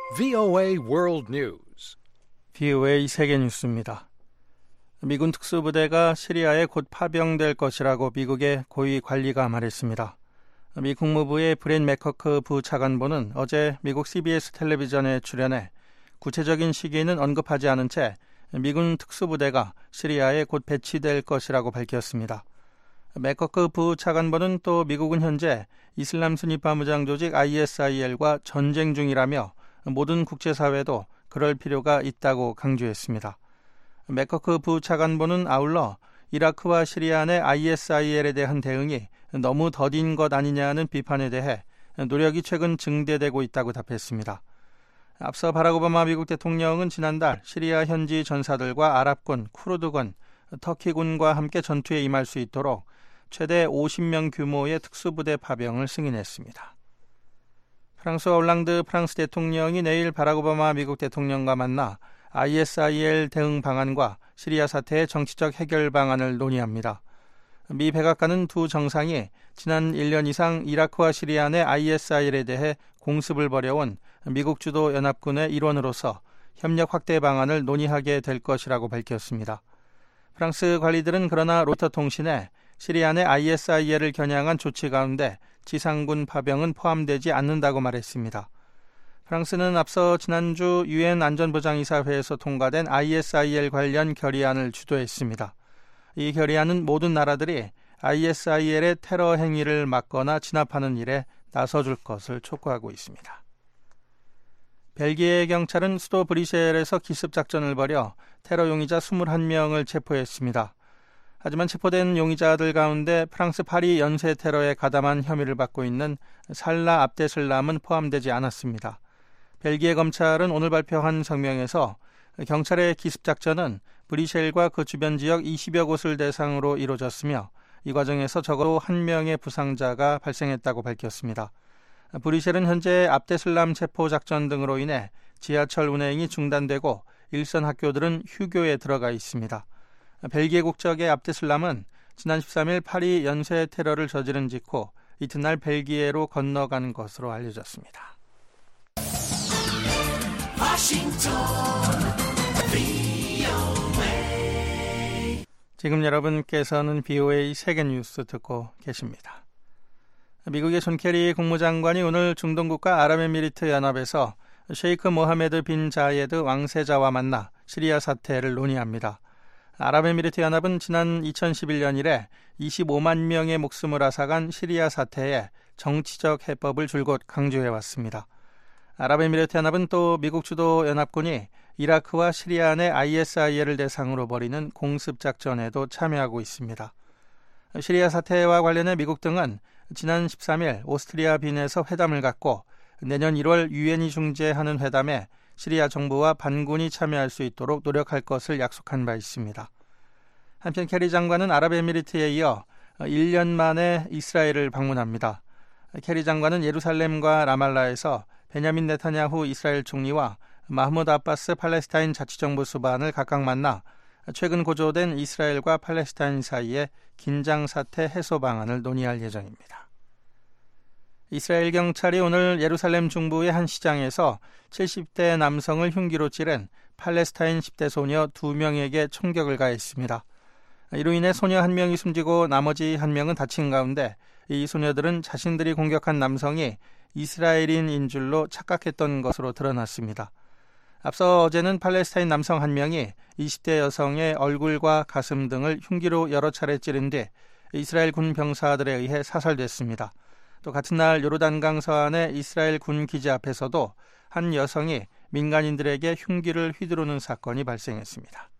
VOA World News. VOA 세계 뉴스입니다. 미군 특수부대가 시리아에 곧 파병될 것이라고 미국의 고위 관리가 말했습니다. 미 국무부의 브랜 맥커크 부차관보는 어제 미국 CBS 텔레비전에 출연해 구체적인 시기는 언급하지 않은 채 미군 특수부대가 시리아에 곧 배치될 것이라고 밝혔습니다. 맥커크 부차관보는 또 미국은 현재 이슬람 순위파 무장 조직 ISIL과 전쟁 중이라며 모든 국제사회도 그럴 필요가 있다고 강조했습니다. 맥커크 부차관보는 아울러 이라크와 시리아 내 ISIL에 대한 대응이 너무 더딘 것 아니냐는 비판에 대해 노력이 최근 증대되고 있다고 답했습니다. 앞서 바락 오바마 미국 대통령은 지난달 시리아 현지 전사들과 아랍군, 쿠르드군, 터키군과 함께 전투에 임할 수 있도록 최대 50명 규모의 특수부대 파병을 승인했습니다. 프랑스와 올랑드 프랑스 대통령이 내일 바락 오바마 미국 대통령과 만나 ISIL 대응 방안과 시리아 사태의 정치적 해결 방안을 논의합니다. 미 백악관은 두 정상이 지난 1년 이상 이라크와 시리아 내 ISIL에 대해 공습을 벌여온 미국 주도 연합군의 일원으로서 협력 확대 방안을 논의하게 될 것이라고 밝혔습니다. 프랑스 관리들은 그러나 로이터 통신에 시리아 내 ISIL을 겨냥한 조치 가운데 지상군 파병은 포함되지 않는다고 말했습니다. 프랑스는 앞서 지난주 UN 안전보장이사회에서 통과된 ISIL 관련 결의안을 주도했습니다. 이 결의안은 모든 나라들이 ISIL의 테러 행위를 막거나 진압하는 일에 나서줄 것을 촉구하고 있습니다. 벨기에 경찰은 수도 브뤼셀에서 기습작전을 벌여 테러 용의자 21명을 체포했습니다. 하지만 체포된 용의자들 가운데 프랑스 파리 연쇄 테러에 가담한 혐의를 받고 있는 살라 압데슬람은 포함되지 않았습니다. 벨기에 검찰은 오늘 발표한 성명에서 경찰의 기습작전은 브뤼셀과 그 주변 지역 20여 곳을 대상으로 이루어졌으며 이 과정에서 적어도 1명의 부상자가 발생했다고 밝혔습니다. 브뤼셀은 현재 압데슬람 체포 작전 등으로 인해 지하철 운행이 중단되고 일선 학교들은 휴교에 들어가 있습니다. 벨기에 국적의 압데슬람은 지난 13일 파리 연쇄 테러를 저지른 직후 이튿날 벨기에로 건너간 것으로 알려졌습니다. 지금 여러분께서는 VOA 세계뉴스 듣고 계십니다. 미국의 존 케리 국무장관이 오늘 중동국가 아랍에미리트 연합에서 셰이크 모하메드 빈 자예드 왕세자와 만나 시리아 사태를 논의합니다. 아랍에미리트 연합은 지난 2011년 이래 25만 명의 목숨을 앗아간 시리아 사태에 정치적 해법을 줄곧 강조해왔습니다. 아랍에미리트 연합은 또 미국 주도 연합군이 이라크와 시리아 내 ISIL을 대상으로 벌이는 공습작전에도 참여하고 있습니다. 시리아 사태와 관련해 미국 등은 지난 13일 오스트리아 빈에서 회담을 갖고 내년 1월 유엔이 중재하는 회담에 시리아 정부와 반군이 참여할 수 있도록 노력할 것을 약속한 바 있습니다. 한편 케리 장관은 아랍에미리트에 이어 1년 만에 이스라엘을 방문합니다. 케리 장관은 예루살렘과 라말라에서 베냐민 네타냐후 이스라엘 총리와 마흐무드 아바스 팔레스타인 자치정부 수반을 각각 만나 최근 고조된 이스라엘과 팔레스타인 사이의 긴장 사태 해소 방안을 논의할 예정입니다. 이스라엘 경찰이 오늘 예루살렘 중부의 한 시장에서 70대 남성을 흉기로 찌른 팔레스타인 10대 소녀 2명에게 총격을 가했습니다. 이로 인해 소녀 1명이 숨지고 나머지 1명은 다친 가운데 이 소녀들은 자신들이 공격한 남성이 이스라엘인인 줄로 착각했던 것으로 드러났습니다. 앞서 어제는 팔레스타인 남성 1명이 20대 여성의 얼굴과 가슴 등을 흉기로 여러 차례 찌른 뒤 이스라엘 군 병사들에 의해 사살됐습니다. 또 같은 날 요르단강 서안의 이스라엘 군 기지 앞에서도 한 여성이 민간인들에게 흉기를 휘두르는 사건이 발생했습니다.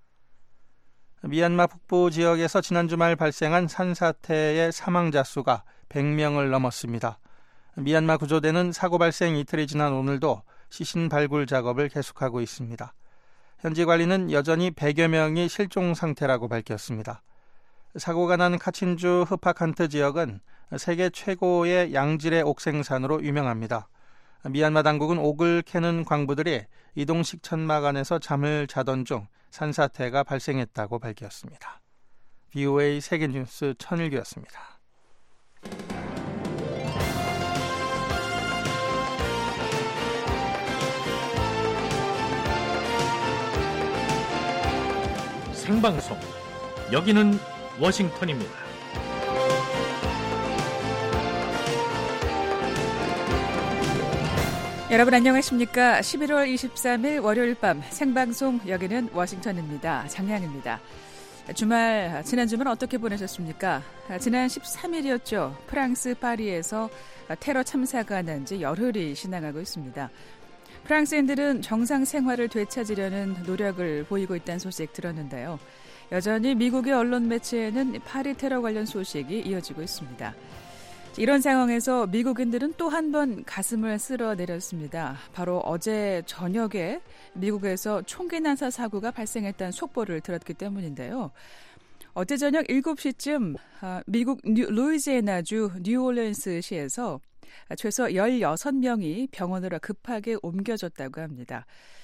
미얀마 북부 지역에서 지난 주말 발생한 산사태의 사망자 수가 100명을 넘었습니다. 미얀마 구조대는 사고 발생 이틀이 지난 오늘도 시신 발굴 작업을 계속하고 있습니다. 현지 관리는 여전히 100여 명이 실종 상태라고 밝혔습니다. 사고가 난 카친주 흐파칸트 지역은 세계 최고의 양질의 옥 생산으로 유명합니다. 미얀마 당국은 옥을 캐는 광부들이 이동식 천막 안에서 잠을 자던 중 산사태가 발생했다고 밝혔습니다. VOA 세계뉴스 천일규였습니다. 생방송. 여기는 워싱턴입니다. 여러분 안녕하십니까? 11월 23일 월요일 밤 생방송 여기는 워싱턴입니다. 장량입니다. 지난 주말 어떻게 보내셨습니까? 지난 13일이었죠. 프랑스 파리에서 테러 참사가 난 지 열흘이 지나가고 있습니다. 프랑스인들은 정상 생활을 되찾으려는 노력을 보이고 있다는 소식 들었는데요. 여전히 미국의 언론 매체에는 파리 테러 관련 소식이 이어지고 있습니다. 이런 상황에서 미국인들은 또 한 번 가슴을 쓸어내렸습니다. 바로 어제 저녁에 미국에서 총기 난사 사고가 발생했다는 속보를 들었기 때문인데요. 어제 저녁 7시쯤 미국 루이지애나주 뉴올리언스시에서 최소 16명이 병원으로 급하게 옮겨졌다고 합니다.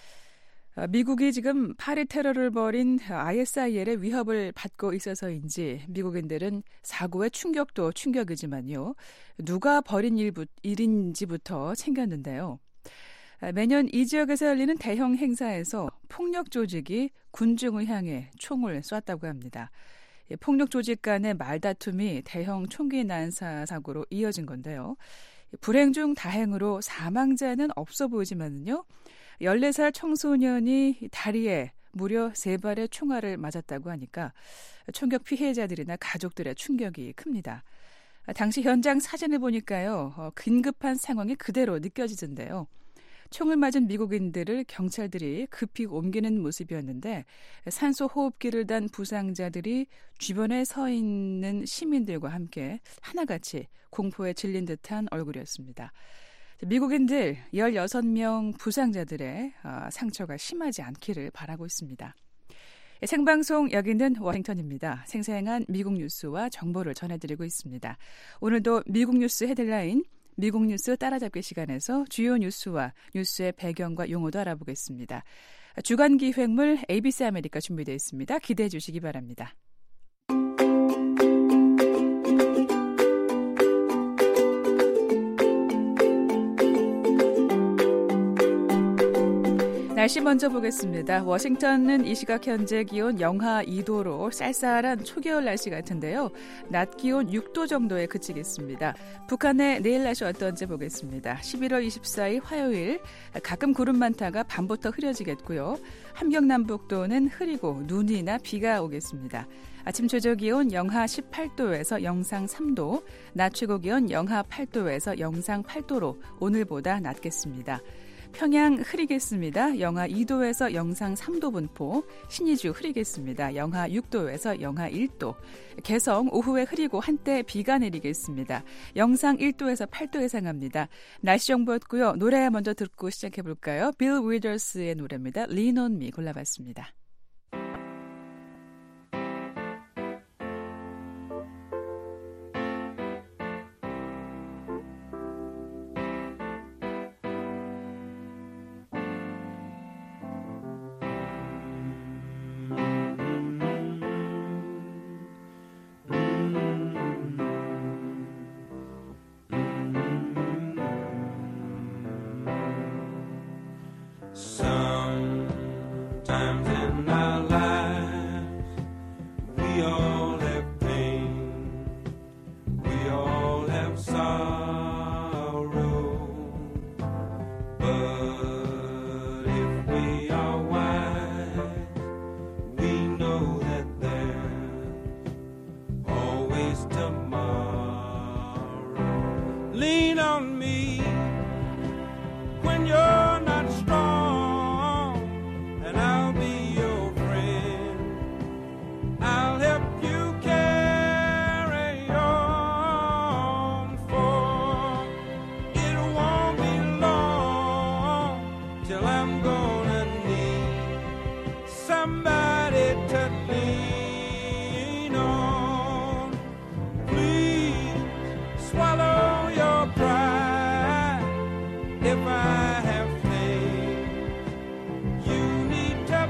미국이 지금 파리 테러를 벌인 ISIL의 위협을 받고 있어서인지 미국인들은 사고의 충격도 충격이지만요. 누가 벌인 일인지부터 챙겼는데요. 매년 이 지역에서 열리는 대형 행사에서 폭력 조직이 군중을 향해 총을 쐈다고 합니다. 폭력 조직 간의 말다툼이 대형 총기 난사 사고로 이어진 건데요. 불행 중 다행으로 사망자는 없어 보이지만요. 14살 청소년이 다리에 무려 3발의 총알을 맞았다고 하니까 총격 피해자들이나 가족들의 충격이 큽니다. 당시 현장 사진을 보니까요. 긴급한 상황이 그대로 느껴지던데요. 총을 맞은 미국인들을 경찰들이 급히 옮기는 모습이었는데 산소 호흡기를 단 부상자들이 주변에 서 있는 시민들과 함께 하나같이 공포에 질린 듯한 얼굴이었습니다. 미국인들 16명 부상자들의 상처가 심하지 않기를 바라고 있습니다. 생방송 여기는 워싱턴입니다. 생생한 미국 뉴스와 정보를 전해드리고 있습니다. 오늘도 미국 뉴스 헤드라인, 미국 뉴스 따라잡기 시간에서 주요 뉴스와 뉴스의 배경과 용어도 알아보겠습니다. 주간 기획물 ABC 아메리카 준비되어 있습니다. 기대해 주시기 바랍니다. 날씨 먼저 보겠습니다. 워싱턴은 이 시각 현재 기온 영하 2도로 쌀쌀한 초겨울 날씨 같은데요. 낮 기온 6도 정도에 그치겠습니다. 북한의 내일 날씨 어떤지 보겠습니다. 11월 24일 화요일 가끔 구름 많다가 밤부터 흐려지겠고요. 함경남북도는 흐리고 눈이나 비가 오겠습니다. 아침 최저 기온 영하 18도에서 영상 3도, 낮 최고 기온 영하 8도에서 영상 8도로 오늘보다 낮겠습니다. 평양 흐리겠습니다. 영하 2도에서 영상 3도 분포, 신의주 흐리겠습니다. 영하 6도에서 영하 1도, 개성 오후에 흐리고 한때 비가 내리겠습니다. 영상 1도에서 8도 예상합니다. 날씨 정보였고요. 노래 먼저 듣고 시작해볼까요? 빌 위더스의 노래입니다. Lean on Me 골라봤습니다. Sometimes in our lives we all have pain, we all have sorrow, but if we are wise, we know that there's always tomorrow. Lean on me when you're not strong, and I'll be your friend. I'll help you carry on, for it won't be long till I'm gonna need somebody to lean on. Please swallow your pride. If I have faith, you need to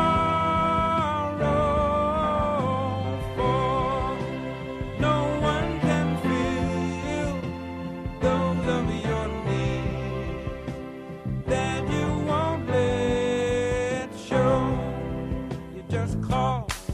borrow, for no one can fill those of your needs that you won't let show. You just call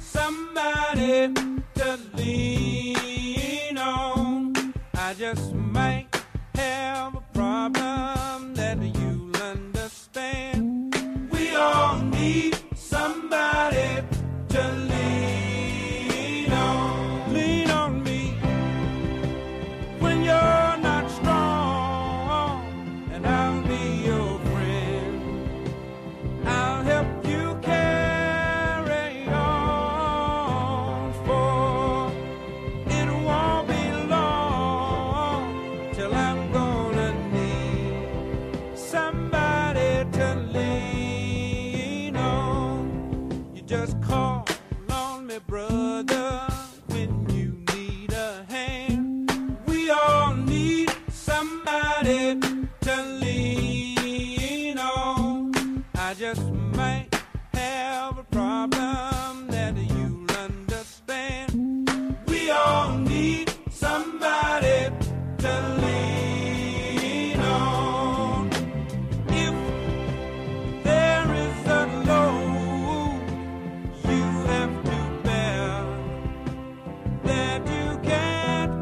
somebody to lean on. I just might have a problem that you'll understand. We all need somebody to lean on. Lean on me when you're not strong, and I'll be your friend. I'll help you carry on, for it won't be long till I'm gonna need somebody to lean on. You just call on me, brother, when you need a hand. We all need somebody to lean on. I just might have a problem that you'll understand. We all need somebody to lean on. If there is a load you have to bear that you can't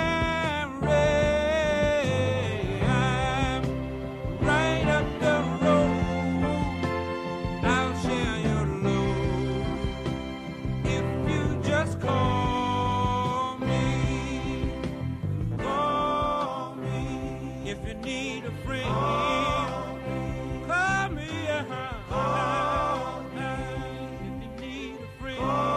carry, I'm right up the road. I'll share your load if you just call me. Call me if you need a friend. Call me. If you need a friend.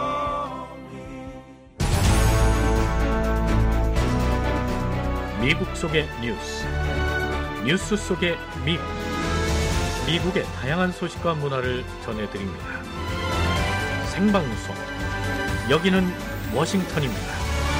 미국 속의 뉴스, 뉴스 속의 미국. 미국의 다양한 소식과 문화를 전해드립니다. 생방송, 여기는 워싱턴입니다.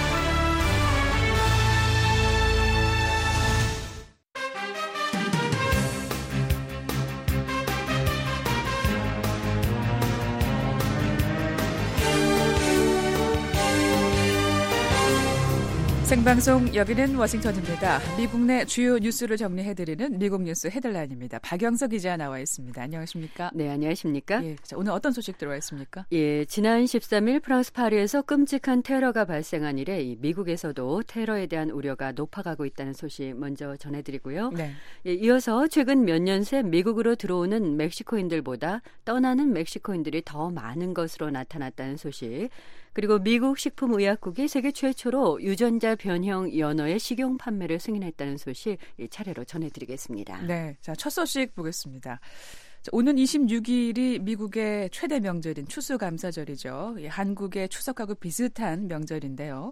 생방송 여기는 워싱턴입니다. 미국 내 주요 뉴스를 정리해드리는 미국 뉴스 헤드라인입니다. 박영석 기자 나와 있습니다. 안녕하십니까? 네, 안녕하십니까? 예, 자, 오늘 어떤 소식 들어와 있습니까? 예, 지난 13일 프랑스 파리에서 끔찍한 테러가 발생한 이래 미국에서도 테러에 대한 우려가 높아가고 있다는 소식 먼저 전해드리고요. 네. 예, 이어서 최근 몇 년 새 미국으로 들어오는 멕시코인들보다 떠나는 멕시코인들이 더 많은 것으로 나타났다는 소식, 그리고 미국 식품의약국이 세계 최초로 유전자 변형 연어의 식용 판매를 승인했다는 소식 차례로 전해드리겠습니다. 네, 자, 첫 소식 보겠습니다. 자, 오는 26일이 미국의 최대 명절인 추수감사절이죠. 한국의 추석하고 비슷한 명절인데요.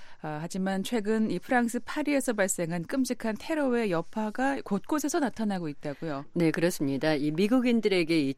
하지만 최근 이 프랑스 파리에서 발생한 끔찍한 테러의 여파가 곳곳에서 나타나고 있다고요. 네, 그렇습니다. 이 미국인들에게 이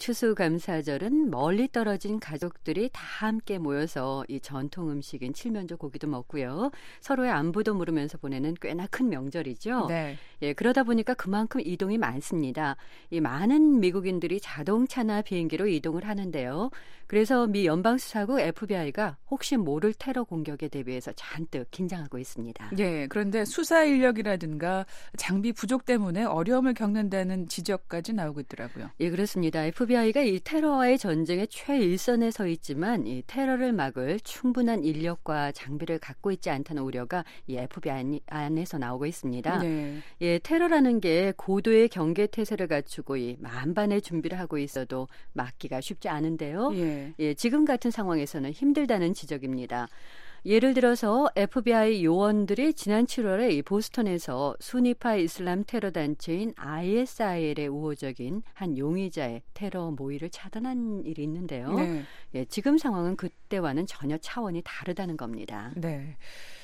추수감사절은 멀리 떨어진 가족들이 다 함께 모여서 이 전통 음식인 칠면조 고기도 먹고요. 서로의 안부도 물으면서 보내는 꽤나 큰 명절이죠. 네. 예, 그러다 보니까 그만큼 이동이 많습니다. 이 많은 미국인들이 자동차나 비행기로 이동을 하는데요. 그래서 미 연방수사국 FBI가 혹시 모를 테러 공격에 대비해서 잔뜩 긴장하고 있습니다. 예, 그런데 수사 인력이라든가 장비 부족 때문에 어려움을 겪는다는 지적까지 나오고 있더라고요. 예, 그렇습니다. FBI가 이 테러와의 전쟁의 최일선에 서 있지만 이 테러를 막을 충분한 인력과 장비를 갖고 있지 않다는 우려가 이 FBI 안에서 나오고 있습니다. 네. 예, 테러라는 게 고도의 경계 태세를 갖추고 이 만반의 준비를 하고 있어도 막기가 쉽지 않은데요. 예, 지금 같은 상황에서는 힘들다는 지적입니다. 예를 들어서 FBI 요원들이 지난 7월에 이 보스턴에서 순위파 이슬람 테러 단체인 ISIL의 우호적인 한 용의자의 테러 모의를 차단한 일이 있는데요. 네. 예, 지금 상황은 그때와는 전혀 차원이 다르다는 겁니다. 네.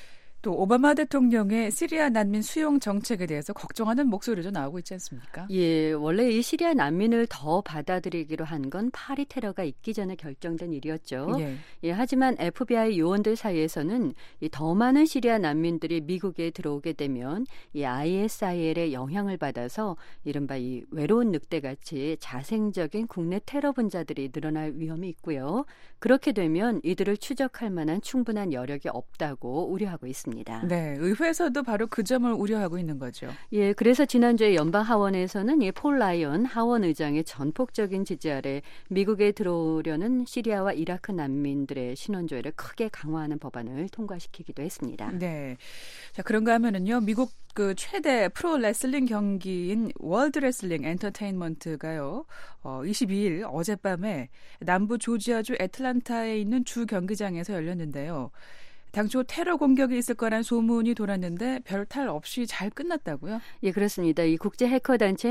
또 오바마 대통령의 시리아 난민 수용 정책에 대해서 걱정하는 목소리도 나오고 있지 않습니까? 예, 원래 이 시리아 난민을 더 받아들이기로 한 건 파리 테러가 있기 전에 결정된 일이었죠. 예. 예, 하지만 FBI 요원들 사이에서는 이 더 많은 시리아 난민들이 미국에 들어오게 되면 이 ISIL의 영향을 받아서 이른바 이 외로운 늑대같이 자생적인 국내 테러 분자들이 늘어날 위험이 있고요. 그렇게 되면 이들을 추적할 만한 충분한 여력이 없다고 우려하고 있습니다. 밝혔습니다. 네, 의회에서도 바로 그 점을 우려하고 있는 거죠. 예, 그래서 지난주에 연방 하원에서는 이 폴 라이언 하원 의장의 전폭적인 지지 아래 미국에 들어오려는 시리아와 이라크 난민들의 신원 조회를 크게 강화하는 법안을 통과시키기도 했습니다. 네, 자 그런가 하면은요, 미국 그 최대 프로 레슬링 경기인 월드 레슬링 엔터테인먼트가요, 22일 어젯밤에 남부 조지아주 애틀란타에 있는 주 경기장에서 열렸는데요. 당초 테러 공격이 있을 거란 소문이 돌았는데 별탈 없이 잘 끝났다고요? 예, 그렇습니다. 이 국제 해커 단체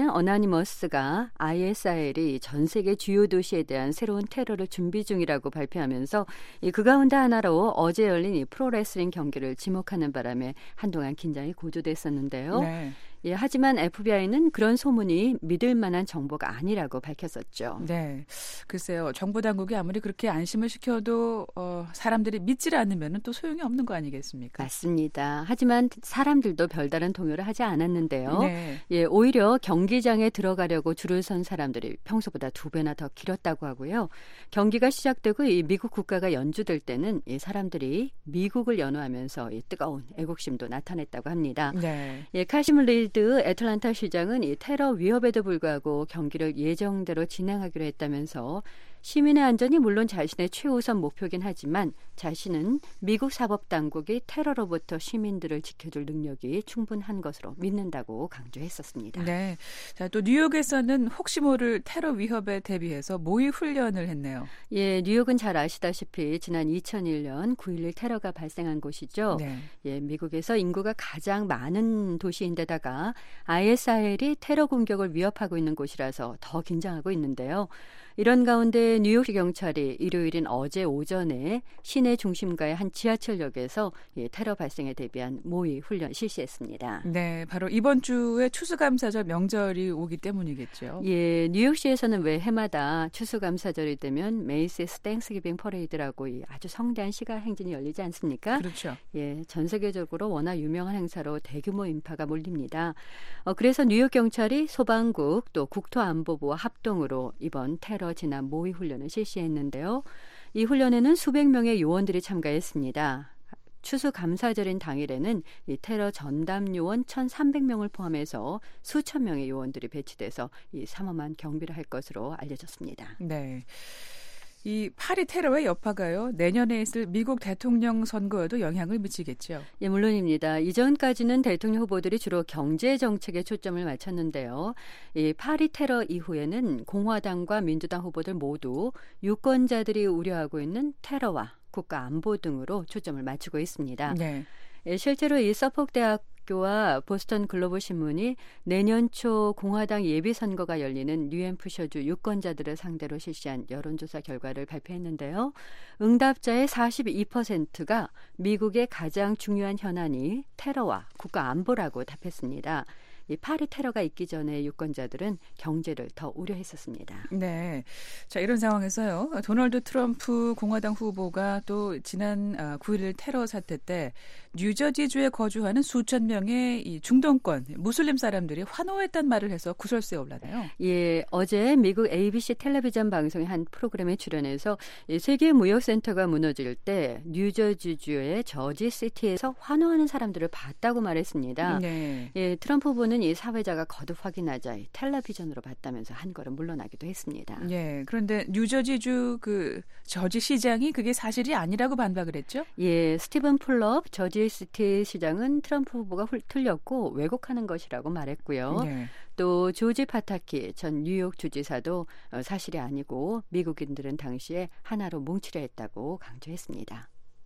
어나니머스가 ISIL이 전 세계 주요 도시에 대한 새로운 테러를 준비 중이라고 발표하면서 그 가운데 하나로 어제 열린 이 프로레슬링 경기를 지목하는 바람에 한동안 긴장이 고조됐었는데요. 네. 예, 하지만 FBI는 그런 소문이 믿을 만한 정보가 아니라고 밝혔었죠. 네, 글쎄요. 정보 당국이 아무리 그렇게 안심을 시켜도 사람들이 믿질 않으면 또 소용이 없는 거 아니겠습니까? 맞습니다. 하지만 사람들도 별다른 동요를 하지 않았는데요. 네. 예, 오히려 경기장에 들어가려고 줄을 선 사람들이 평소보다 2배나 더 길었다고 하고요. 경기가 시작되고 이 미국 국가가 연주될 때는 이 사람들이 미국을 연호하면서 이 뜨거운 애국심도 나타냈다고 합니다. 네. 예, 카시մ 리드 애틀란타 시장은 이 테러 위협에도 불구하고 경기를 예정대로 진행하기로 했다면서 시민의 안전이 물론 자신의 최우선 목표긴 하지만 자신은 미국 사법당국이 테러로부터 시민들을 지켜줄 능력이 충분한 것으로 믿는다고 강조했었습니다. 네, 자, 또 뉴욕에서는 혹시 모를 테러 위협에 대비해서 모의 훈련을 했네요. 예, 뉴욕은 잘 아시다시피 지난 2001년 9.11 테러가 발생한 곳이죠. 네. 예, 미국에서 인구가 가장 많은 도시인데다가 ISIL이 테러 공격을 위협하고 있는 곳이라서 더 긴장하고 있는데요. 이런 가운데 뉴욕시 경찰이 일요일인 어제 오전에 시내 중심가의 한 지하철역에서 테러 발생에 대비한 모의 훈련 실시했습니다. 네, 바로 이번 주에 추수감사절 명절이 오기 때문이겠죠. 예, 뉴욕시에서는 왜 해마다 추수감사절이 되면 메이시스 땡스기빙 퍼레이드라고 아주 성대한 시가 행진이 열리지 않습니까? 그렇죠. 예, 전 세계적으로 워낙 유명한 행사로 대규모 인파가 몰립니다. 그래서 뉴욕 경찰이 소방국 또 국토안보부와 합동으로 이번 테러 진압 모의 훈련을 실시했는데요. 이 훈련에는 수백 명의 요원들이 참가했습니다. 추수감사절인 당일에는 이 테러 전담 요원 1,300명을 포함해서 수천 명의 요원들이 배치돼서 이 삼엄한 경비를 할 것으로 알려졌습니다. 네. 이 파리 테러의 여파가요, 내년에 있을 미국 대통령 선거에도 영향을 미치겠죠. 예, 물론입니다. 이전까지는 대통령 후보들이 주로 경제 정책에 초점을 맞췄는데요. 이 파리 테러 이후에는 공화당과 민주당 후보들 모두 유권자들이 우려하고 있는 테러와 국가 안보 등으로 초점을 맞추고 있습니다. 네. 예, 실제로 이 서폭 대학교와 보스턴 글로벌 신문이 내년 초 공화당 예비선거가 열리는 뉴햄프셔주 유권자들을 상대로 실시한 여론조사 결과를 발표했는데요. 응답자의 42%가 미국의 가장 중요한 현안이 테러와 국가 안보라고 답했습니다. 이 파리 테러가 있기 전에 유권자들은 경제를 더 우려했었습니다. 네, 자 이런 상황에서요, 도널드 트럼프 공화당 후보가 또 지난 9.11 테러 사태 때 뉴저지주에 거주하는 수천 명의 이 중동권 무슬림 사람들이 환호했단 말을 해서 구설수에 올랐네요. 예, 어제 미국 ABC 텔레비전 방송의 한 프로그램에 출연해서 세계 무역센터가 무너질 때 뉴저지주의 저지시티에서 환호하는 사람들을 봤다고 말했습니다. 네. 예, 트럼프 후보는 이 사회자가 거듭 확인하자 텔레비전으로 봤다면서 한 걸음 물러나기도 했습니다. 예, 그런데 뉴저지주 그 저지 시장이 그게 사실이 아니라고 반박을 했죠? 예, 스티븐 풀럽 저지시티 시장은 트럼프 후보가 틀렸고 왜곡하는 것이라고 말했고요. 네. 또 조지 파타키 전 뉴욕 주지사도 사실이 아니고 미국인들은 당시에 하나로 뭉치려 했다고 강조했습니다.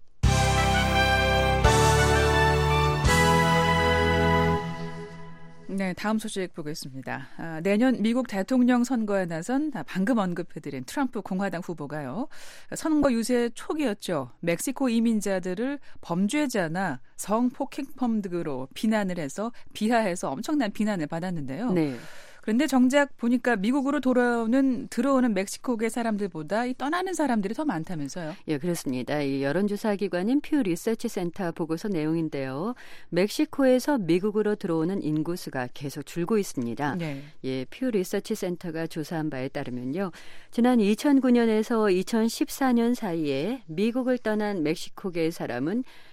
네, 다음 소식 보겠습니다. 내년 미국 대통령 선거에 나선 방금 언급해드린 트럼프 공화당 후보가요, 선거 유세 초기였죠. 멕시코 이민자들을 범죄자나 성폭행범 등으로 비하해서 엄청난 비난을 받았는데요. 네. 그런데 정작 보니까 미국으로 들어오는 멕시코계 사람들보다 이 떠나는 사람들이 더 많다면서요? 예, 그렇습니다. 이 여론조사 기관인 퓨 리서치 센터 보고서 내용인데요. 멕시코에서 미국으로 들어오는 인구수가 계속 줄고 있습니다. 네. 예, 퓨 리서치 센터가 조사한 바에 따르면요, 지난 2009년에서 2014년 사이에 미국을 떠난 멕시코계의 사람은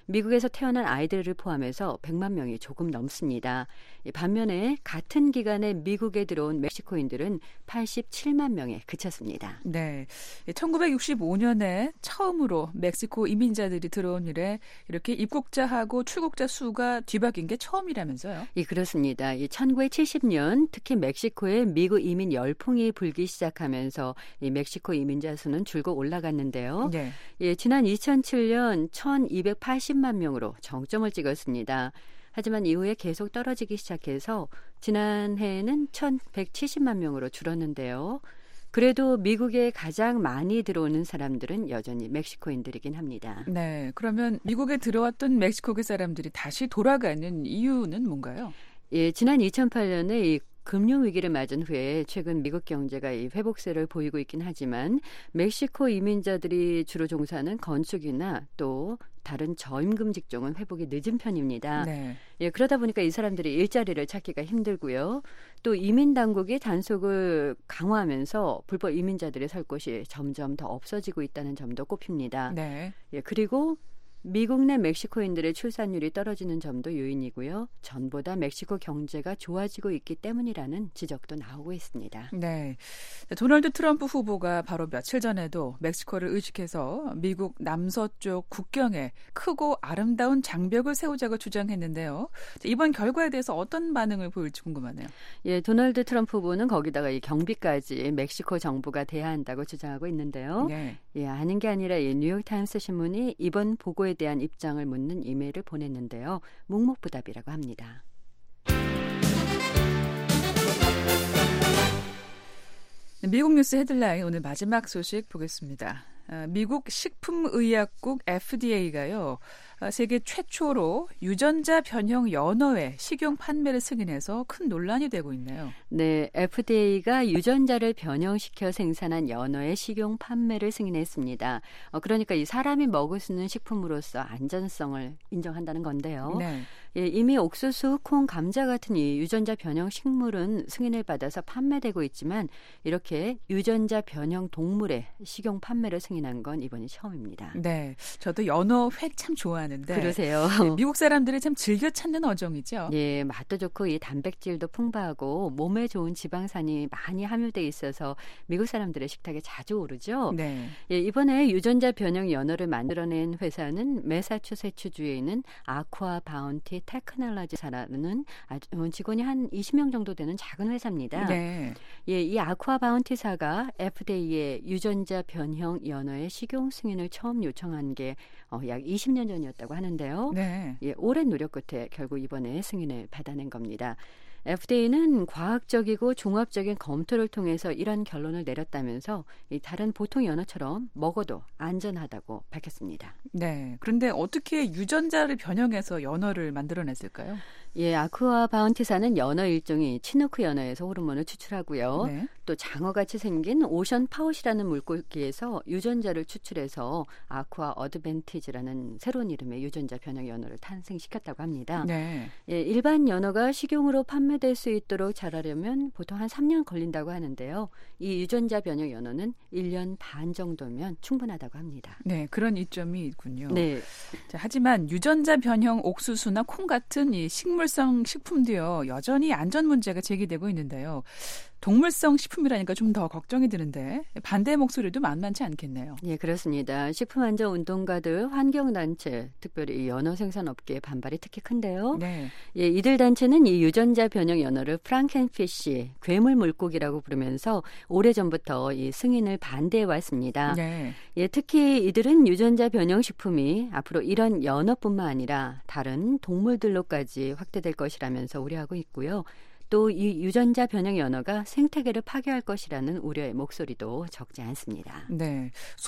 미국에서 태어난 아이들을 포함해서 100만 명이 조금 넘습니다. 반면에 같은 기간에 미국에 들어온 멕시코인들은 87만 명에 그쳤습니다. 네, 1965년에 처음으로 멕시코 이민자들이 들어온 이래 이렇게 입국자하고 출국자 수가 뒤바뀐 게 처음이라면서요? 예, 그렇습니다. 1970년 특히 멕시코에 미국 이민 열풍이 불기 시작하면서 이 멕시코 이민자 수는 줄곧 올라갔는데요. 네. 예, 지난 2007년 1280만 명으로 정점을 찍었습니다. 하지만 이후에 계속 떨어지기 시작해서 지난해에는 1170만 명으로 줄었는데요. 그래도 미국에 가장 많이 들어오는 사람들은 여전히 멕시코인들이긴 합니다. 네, 그러면 미국에 들어왔던 멕시코계 사람들이 다시 돌아가는 이유는 뭔가요? 예, 지난 2008년에 이 금융위기를 맞은 후에 최근 미국 경제가 이 회복세를 보이고 있긴 하지만 멕시코 이민자들이 주로 종사하는 건축이나 또 다른 저임금 직종은 회복이 늦은 편입니다. 네. 예, 그러다 보니까 이 사람들이 일자리를 찾기가 힘들고요. 또 이민 당국이 단속을 강화하면서 불법 이민자들이 살 곳이 점점 더 없어지고 있다는 점도 꼽힙니다. 네. 예, 그리고 미국 내 멕시코인들의 출산율이 떨어지는 점도 요인이고요. 전보다 멕시코 경제가 좋아지고 있기 때문이라는 지적도 나오고 있습니다. 네, 도널드 트럼프 후보가 바로 며칠 전에도 멕시코를 의식해서 미국 남서쪽 국경에 크고 아름다운 장벽을 세우자고 주장했는데요. 이번 결과에 대해서 어떤 반응을 보일지 궁금하네요. 예, 도널드 트럼프 후보는 거기다가 이 경비까지 멕시코 정부가 대야한다고 주장하고 있는데요. 네. 예, 아는 게 아니라 이 뉴욕타임스 신문이 이번 보고에 대한 입장을 묻는 이메일을 보냈는데요. 묵묵부답이라고 합니다. 미국 뉴스 헤드라인 오늘 마지막 소식 보겠습니다. 미국 식품의약국 FDA가요. 세계 최초로 유전자 변형 연어의 식용 판매를 승인해서 큰 논란이 되고 있네요. 네, FDA가 유전자를 변형시켜 생산한 연어의 식용 판매를 승인했습니다. 그러니까 이 사람이 먹을 수 있는 식품으로서 안전성을 인정한다는 건데요. 네. 예, 이미 옥수수, 콩, 감자 같은 이 유전자 변형 식물은 승인을 받아서 판매되고 있지만 이렇게 유전자 변형 동물의 식용 판매를 승인한 건 이번이 처음입니다. 네, 저도 연어 회 참 좋아하는데. 그러세요. 네, 미국 사람들이 참 즐겨 찾는 어종이죠. 예, 맛도 좋고 이 단백질도 풍부하고 몸에 좋은 지방산이 많이 함유돼 있어서 미국 사람들의 식탁에 자주 오르죠. 네. 예, 이번에 유전자 변형 연어를 만들어낸 회사는 매사추세츠주에 있는 아쿠아 바운티 테크놀로지사라는 직원이 한 20명 정도 되는 작은 회사입니다. 네. 예, 이 아쿠아 바운티사가 FDA에 유전자 변형 연어의 식용 승인을 처음 요청한 게 약 20년 전이었다고 하는데요. 네. 예, 오랜 노력 끝에 결국 이번에 승인을 받아낸 겁니다. FDA는 과학적이고 종합적인 검토를 통해서 이런 결론을 내렸다면서 이 다른 보통 연어처럼 먹어도 안전하다고 밝혔습니다. 네. 그런데 어떻게 유전자를 변형해서 연어를 만들어냈을까요? 예, 아쿠아 바운티사는 연어 일종이 치누크 연어에서 호르몬을 추출하고요. 네. 또 장어같이 생긴 오션 파웃이라는 물고기에서 유전자를 추출해서 아쿠아 어드밴티지라는 새로운 이름의 유전자 변형 연어를 탄생시켰다고 합니다. 네. 예, 일반 연어가 식용으로 판매될 수 있도록 자라려면 보통 한 3년 걸린다고 하는데요. 이 유전자 변형 연어는 1년 반 정도면 충분하다고 합니다. 네, 그런 이점이 있군요. 네. 자, 하지만 유전자 변형 옥수수나 콩 같은 이 식물성 식품도요, 여전히 안전 문제가 제기되고 있는데요. 동물성 식품이라니까 좀 더 걱정이 드는데 반대 목소리도 만만치 않겠네요. 예, 그렇습니다. 식품안전운동가들, 환경단체, 특별히 연어 생산업계의 반발이 특히 큰데요. 네. 예, 이들 단체는 이 유전자 변형 연어를 프랑켄피쉬, 괴물 물고기라고 부르면서 오래전부터 이 승인을 반대해 왔습니다. 네. 예, 특히 이들은 유전자 변형 식품이 앞으로 이런 연어뿐만 아니라 다른 동물들로까지 확대될 것이라면서 우려하고 있고요. 또 이 유전자 변형 연어가 생태계를 파괴할 것이라는 우려의 목소리도 적지 않습니다. 네.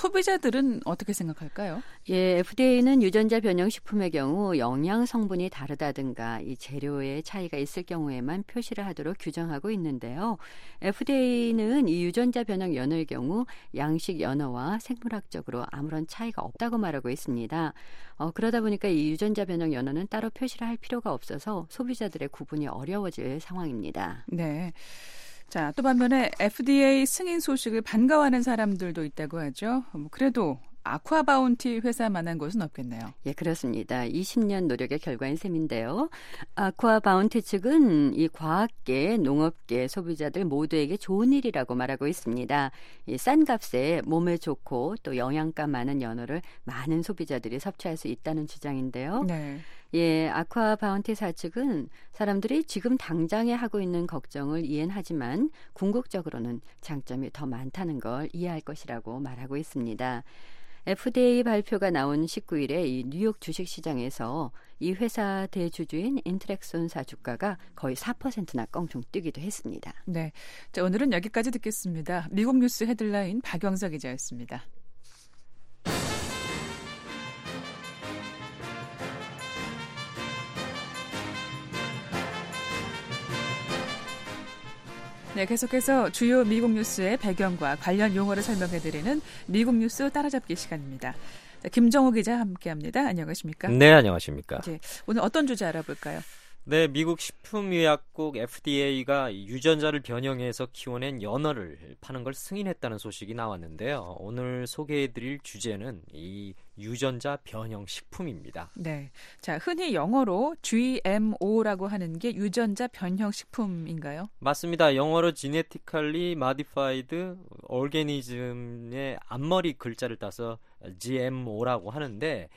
소비자들은 어떻게 생각할까요? 예, FDA는 유전자 변형 식품의 경우 영양 성분이 다르다든가 이 재료의 차이가 있을 경우에만 표시를 하도록 규정하고 있는데요. FDA는 이 유전자 변형 연어의 경우 양식 연어와 생물학적으로 아무런 차이가 없다고 말하고 있습니다. 그러다 보니까 이 유전자 변형 연어는 따로 표시를 할 필요가 없어서 소비자들의 구분이 어려워질 상황입니다. 네. 자, 또 반면에 FDA 승인 소식을 반가워하는 사람들도 있다고 하죠. 그래도 아쿠아바운티 회사만한 곳은 없겠네요. 예, 그렇습니다. 20년 노력의 결과인 셈인데요. 아쿠아바운티 측은 이 과학계, 농업계, 소비자들 모두에게 좋은 일이라고 말하고 있습니다. 이 싼 값에 몸에 좋고 또 영양가 많은 연어를 많은 소비자들이 섭취할 수 있다는 주장인데요. 네. 예, 아쿠아바운티사 측은 사람들이 지금 당장에 하고 있는 걱정을 이해는 하지만 궁극적으로는 장점이 더 많다는 걸 이해할 것이라고 말하고 있습니다. FDA 발표가 나온 19일에 이 뉴욕 주식시장에서 이 회사 대주주인 인트렉손사 주가가 거의 4%나 껑충 뛰기도 했습니다. 네, 자, 오늘은 여기까지 듣겠습니다. 미국 뉴스 헤드라인 박영석 기자였습니다. 네, 계속해서 주요 미국 뉴스의 배경과 관련 용어를 설명해드리는 미국 뉴스 따라잡기 시간입니다. 자, 김정호 기자 함께합니다. 안녕하십니까? 네, 안녕하십니까? 네, 오늘 어떤 주제 알아볼까요? 네, 미국 식품의약국 FDA가 유전자를 변형해서 키워낸 연어를 파는 걸 승인했다는 소식이 나왔는데요. 오늘 소개해드릴 주제는 이 유전자 변형 식품입니다. 네, 자, 흔히 영어로 GMO라고 하는 게 유전자 변형 식품인가요? 맞습니다. 영어로 Genetically Modified Organism의 앞머리 글자를 따서 GMO라고 하는데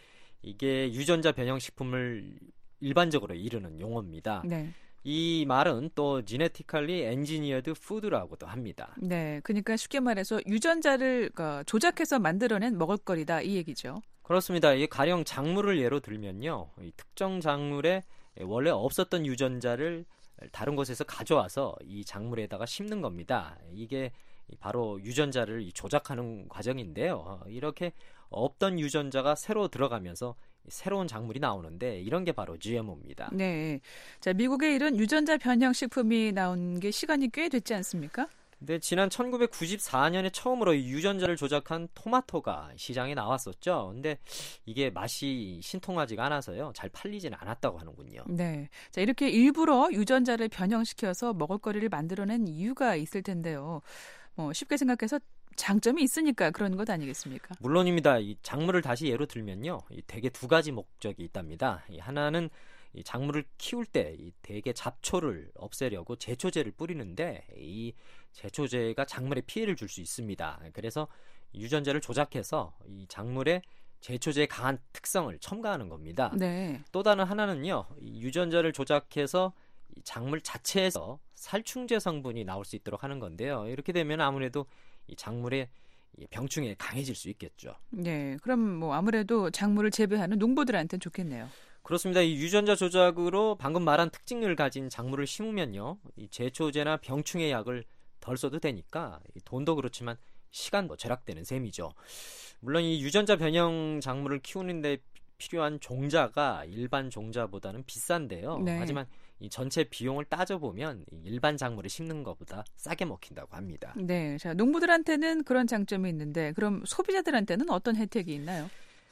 이게 유전자 변형 식품을 일반적으로 이르는 용어입니다. 네. 이 말은 또 Genetically Engineered Food라고도 합니다. 네, 그러니까 쉽게 말해서 유전자를 조작해서 만들어낸 먹을거리다 이 얘기죠. 그렇습니다. 이 가령 작물을 예로 들면요, 이 특정 작물에 원래 없었던 유전자를 다른 곳에서 가져와서 이 작물에다가 심는 겁니다. 이게 바로 유전자를 조작하는 과정인데요. 이렇게 없던 유전자가 새로 들어가면서 새로운 작물이 나오는데 이런 게 바로 GMO입니다. 네, 자, 미국에 이런 유전자 변형 식품이 나온 게 시간이 꽤 됐지 않습니까? 네, 지난 1994년에 처음으로 유전자를 조작한 토마토가 시장에 나왔었죠. 근데 이게 맛이 신통하지가 않아서요, 잘 팔리지는 않았다고 하는군요. 네, 자, 이렇게 일부러 유전자를 변형시켜서 먹을거리를 만들어낸 이유가 있을 텐데요. 쉽게 생각해서 장점이 있으니까 그런 것 아니겠습니까? 물론입니다. 이 작물을 다시 예로 들면요, 대개 두 가지 목적이 있답니다. 하나는 이 작물을 키울 때 이 대개 잡초를 없애려고 제초제를 뿌리는데 이 제초제가 작물에 피해를 줄 수 있습니다. 그래서 유전자를 조작해서 이 작물에 제초제의 강한 특성을 첨가하는 겁니다. 네. 또 다른 하나는요, 이 유전자를 조작해서 이 작물 자체에서 살충제 성분이 나올 수 있도록 하는 건데요. 이렇게 되면 아무래도 이 작물의 병충해에 강해질 수 있겠죠. 네, 그럼 아무래도 작물을 재배하는 농부들한테는 좋겠네요. 그렇습니다. 이 유전자 조작으로 방금 말한 특징을 가진 작물을 심으면요, 이 제초제나 병충해 약을 덜 써도 되니까 돈도 그렇지만 시간도 절약되는 셈이죠. 물론 이 유전자 변형 작물을 키우는데 필요한 종자가 일반 종자보다는 비싼데요. 네. 하지만 이 전체 비용을 따져보면 일반 작물을 심는 것보다 싸게 먹힌다고 합니다. 네, 자, 농부들한테는 그런 장점이 있는데 그럼 소비자들한테는 어떤 혜택이 있나요?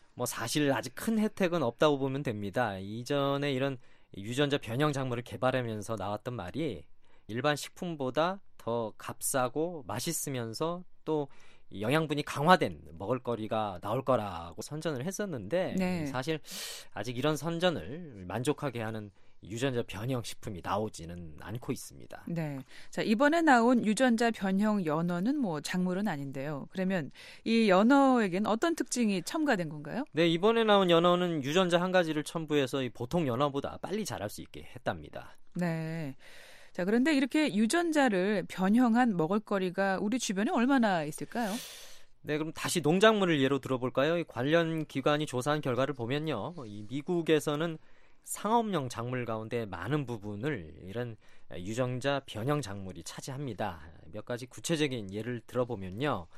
사실 아직 큰 혜택은 없다고 보면 됩니다. 이전에 이런 유전자 변형 작물을 개발하면서 나왔던 말이 일반 식품보다 더 값싸고 맛있으면서 또 영양분이 강화된 먹을거리가 나올 거라고 선전을 했었는데 네. 사실 아직 이런 선전을 만족하게 하는 유전자 변형 식품이 나오지는 않고 있습니다. 네, 자, 이번에 나온 유전자 변형 연어는 작물은 아닌데요. 그러면 이 연어에겐 어떤 특징이 첨가된 건가요? 네, 이번에 나온 연어는 유전자 한 가지를 첨부해서 이 보통 연어보다 빨리 자랄 수 있게 했답니다. 네. 자, 그런데 이렇게 유전자를 변형한 먹을거리가 우리 주변에 얼마나 있을까요? 네, 그럼 다시 농작물을 예로 들어볼까요? 관련 기관이 조사한 결과를 보면요, 이 미국에서는 상업용 작물 가운데 많은 부분을 이런 유전자 변형 작물이 차지합니다. 몇 가지 구체적인 예를 들어보면요,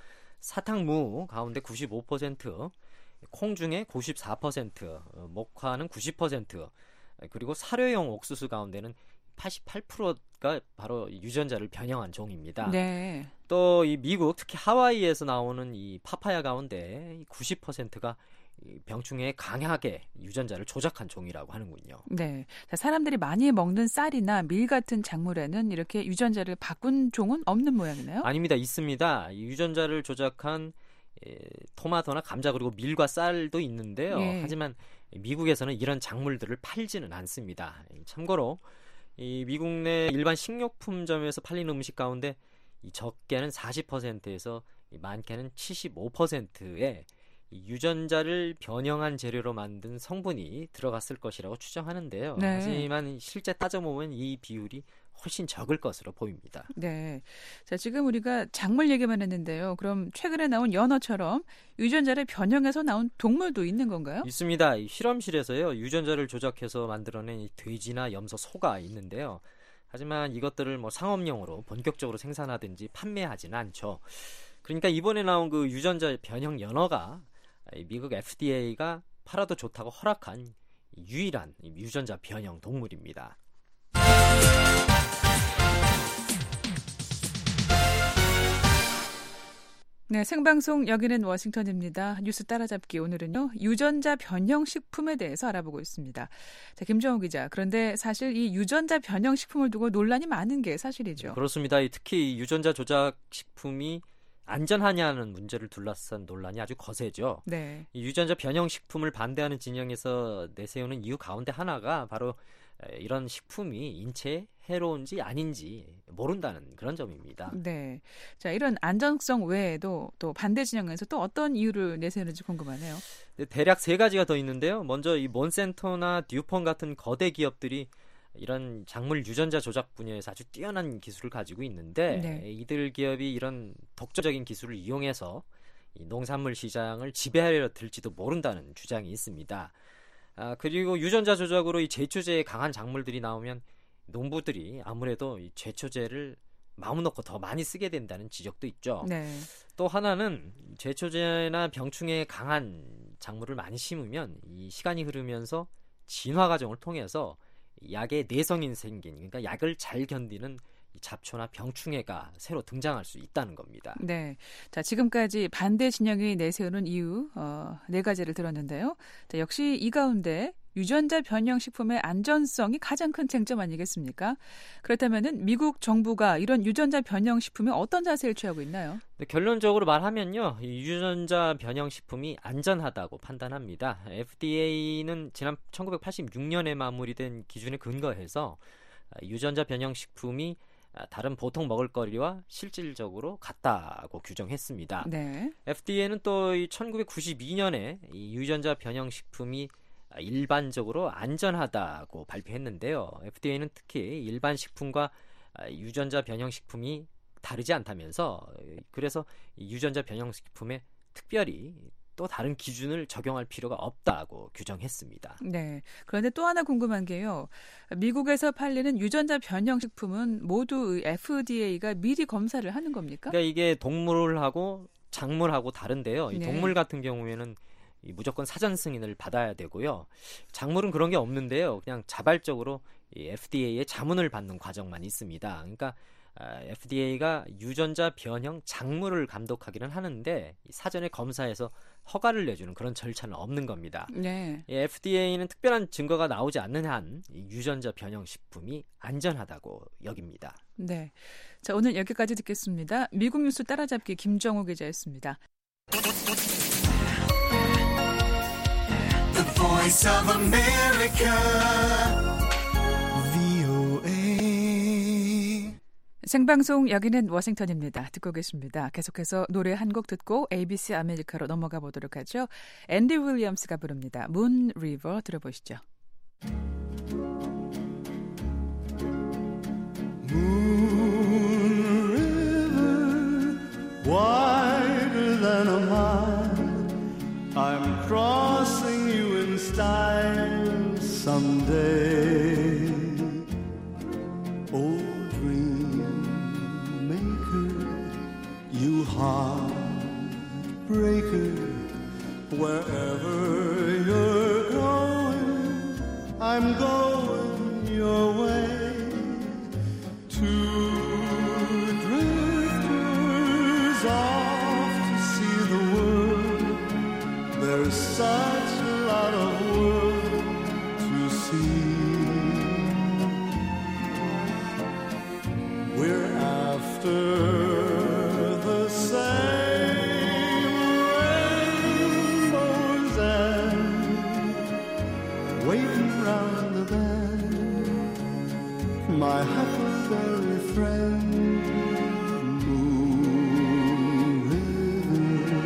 사탕무 가운데 95%, 콩 중에 94%, 목화는 90%, 그리고 사료용 옥수수 가운데는 88%가 바로 유전자를 변형한 종입니다. 네. 또 이 미국, 특히 하와이에서 나오는 이 파파야 가운데 90%가 병충해에 강하게 유전자를 조작한 종이라고 하는군요. 네, 자, 사람들이 많이 먹는 쌀이나 밀 같은 작물에는 이렇게 유전자를 바꾼 종은 없는 모양이네요? 아닙니다. 있습니다. 이 유전자를 조작한 토마토나 감자 그리고 밀과 쌀도 있는데요. 예. 하지만 미국에서는 이런 작물들을 팔지는 않습니다. 참고로 이 미국 내 일반 식료품점에서 팔리는 음식 가운데 이 적게는 40%에서 많게는 75%의 유전자를 변형한 재료로 만든 성분이 들어갔을 것이라고 추정하는데요. 네. 하지만 실제 따져보면 이 비율이 훨씬 적을 것으로 보입니다. 네. 자, 지금 우리가 작물 얘기만 했는데요. 그럼 최근에 나온 연어처럼 유전자를 변형해서 나온 동물도 있는 건가요? 있습니다. 이 실험실에서요. 유전자를 조작해서 만들어낸 이 돼지나 염소, 소가 있는데요. 하지만 이것들을 상업용으로 본격적으로 생산하든지 판매하지는 않죠. 그러니까 이번에 나온 그 유전자 변형 연어가 미국 FDA가 팔아도 좋다고 허락한 유일한 유전자 변형 동물입니다. 네, 생방송 여기는 워싱턴입니다. 뉴스 따라잡기 오늘은요. 유전자 변형 식품에 대해서 알아보고 있습니다. 자, 김정우 기자. 그런데 사실 이 유전자 변형 식품을 두고 논란이 많은 게 사실이죠. 그렇습니다. 특히 유전자 조작 식품이 안전하냐는 문제를 둘러싼 논란이 아주 거세죠. 네. 이 유전자 변형 식품을 반대하는 진영에서 내세우는 이유 가운데 하나가 바로 이런 식품이 인체에 해로운지 아닌지 모른다는 그런 점입니다. 네. 자, 이런 안전성 외에도 또 반대 진영에서 또 어떤 이유를 내세우는지 궁금하네요. 네, 대략 3가지가 더 있는데요. 먼저 이 몬센토나 듀폰 같은 거대 기업들이 이런 작물 유전자 조작 분야에서 아주 뛰어난 기술을 가지고 있는데 네. 이들 기업이 이런 독자적인 기술을 이용해서 이 농산물 시장을 지배하려 들지도 모른다는 주장이 있습니다. 그리고 유전자 조작으로 이 제초제에 강한 작물들이 나오면 농부들이 아무래도 이 제초제를 마음 놓고 더 많이 쓰게 된다는 지적도 있죠. 네. 또 하나는 제초제나 병충해에 강한 작물을 많이 심으면 이 시간이 흐르면서 진화 과정을 통해서 약의 내성이 생긴, 그러니까 약을 잘 견디는 잡초나 병충해가 새로 등장할 수 있다는 겁니다. 네. 자, 지금까지 반대 진영이 내세우는 이유 4가지를 들었는데요. 자, 역시 이 가운데 유전자 변형 식품의 안전성이 가장 큰 쟁점 아니겠습니까? 그렇다면은 미국 정부가 이런 유전자 변형 식품에 어떤 자세를 취하고 있나요? 네, 결론적으로 말하면요. 이 유전자 변형 식품이 안전하다고 판단합니다. FDA는 지난 1986년에 마무리된 기준에 근거해서 유전자 변형 식품이 다른 보통 먹을거리와 실질적으로 같다고 규정했습니다. 네. FDA는 또 1992년에 이 유전자 변형 식품이 일반적으로 안전하다고 발표했는데요. FDA는 특히 일반 식품과 유전자 변형 식품이 다르지 않다면서 그래서 유전자 변형 식품에 특별히 또 다른 기준을 적용할 필요가 없다고 규정했습니다. 네. 그런데 또 하나 궁금한 게요. 미국에서 팔리는 유전자 변형 식품은 모두 FDA가 미리 검사를 하는 겁니까? 그러니까 이게 동물하고 작물하고 다른데요. 이 네. 동물 같은 경우에는 무조건 사전 승인을 받아야 되고요. 작물은 그런 게 없는데요. 그냥 자발적으로 이 FDA의 자문을 받는 과정만 있습니다. 그러니까 FDA가 유전자 변형 작물을 감독하기는 하는데 사전에 검사해서 허가를 내주는 그런 절차는 없는 겁니다. 네. FDA는 특별한 증거가 나오지 않는 한 유전자 변형 식품이 안전하다고 여깁니다. 네. 자, 오늘 여기까지 듣겠습니다. 미국 뉴스 따라잡기 김정우 기자였습니다. The Voice of America, VOA. 생방송 여기는 워싱턴입니다. 듣고 계십니다. 계속해서 노래 한 곡 듣고 ABC 아메리카로 넘어가 보도록 하죠. 앤디 윌리엄스가 부릅니다. 문 리버 들어보시죠. Moon River, wider than a mile, I'm crossing you in style someday. Oh, dream maker, you heartbreaker, wherever you're going, I'm going your way. Two drifters off to see the world. There's such a lot of world to see. We're after the same my huckleberry friend, Moon River,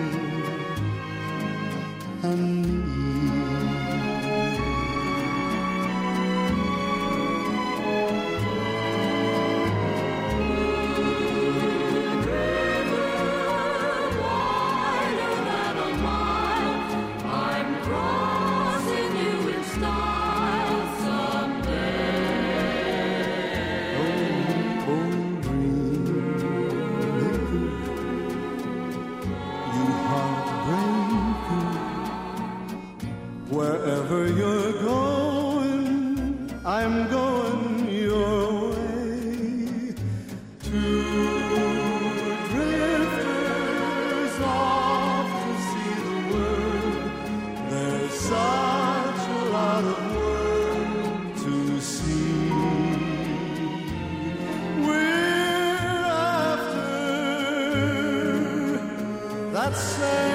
and me. Wherever you're going, I'm going your way. Two drifters off to see the world. There's such a lot of world to see. We're after that same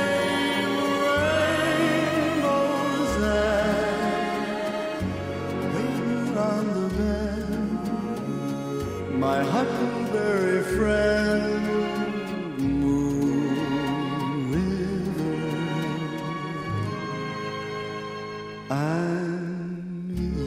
my huckleberry friend, Moon River, and you.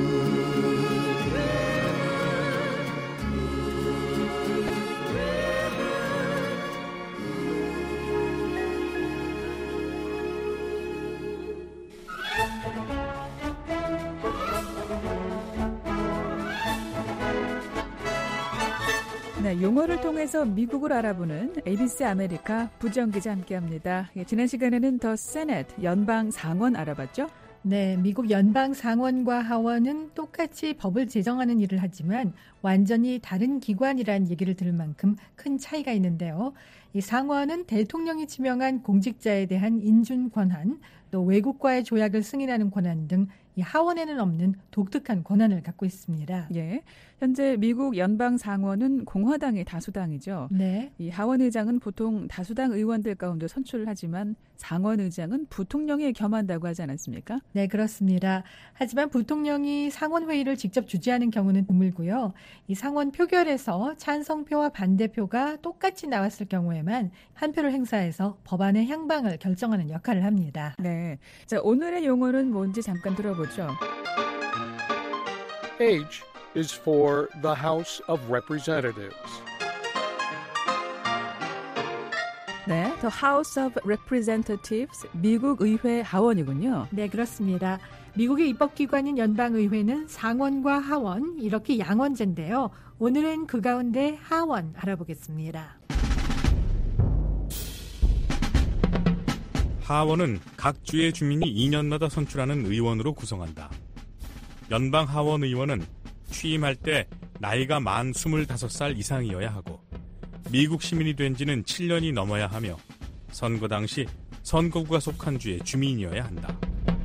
네, 용어를 통해서 미국을 알아보는 ABC 아메리카 부정 기자 함께합니다. 지난 시간에는 더 세넷 연방 상원 알아봤죠? 네, 미국 연방 상원과 하원은 똑같이 법을 제정하는 일을 하지만 완전히 다른 기관이란 얘기를 들을 만큼 큰 차이가 있는데요. 이 상원은 대통령이 지명한 공직자에 대한 인준 권한, 또 외국과의 조약을 승인하는 권한 등 이 하원에는 없는 독특한 권한을 갖고 있습니다. 예, 현재 미국 연방 상원은 공화당이 다수당이죠. 네. 이 하원 의장은 보통 다수당 의원들 가운데 선출을 하지만 상원 의장은 부통령이 겸한다고 하지 않았습니까? 네, 그렇습니다. 하지만 부통령이 상원 회의를 직접 주재하는 경우는 드물고요. 이 상원 표결에서 찬성표와 반대표가 똑같이 나왔을 경우에만 한 표를 행사해서 법안의 향방을 결정하는 역할을 합니다. 네, 자 오늘의 용어는 뭔지 잠깐 들어보죠. H is for the House of Representatives. 네, The House of Representatives, 미국 의회 하원이군요. 네, 그렇습니다. 미국의 입법기관인 연방의회는 상원과 하원, 이렇게 양원제인데요. 오늘은 그 가운데 하원 알아보겠습니다. 하원은 각 주의 주민이 2년마다 선출하는 의원으로 구성한다. 연방 하원 의원은 취임할 때 나이가 만 25살 이상이어야 하고 미국 시민이 된 지는 7년이 넘어야 하며 선거 당시 선거구가 속한 주의 주민이어야 한다.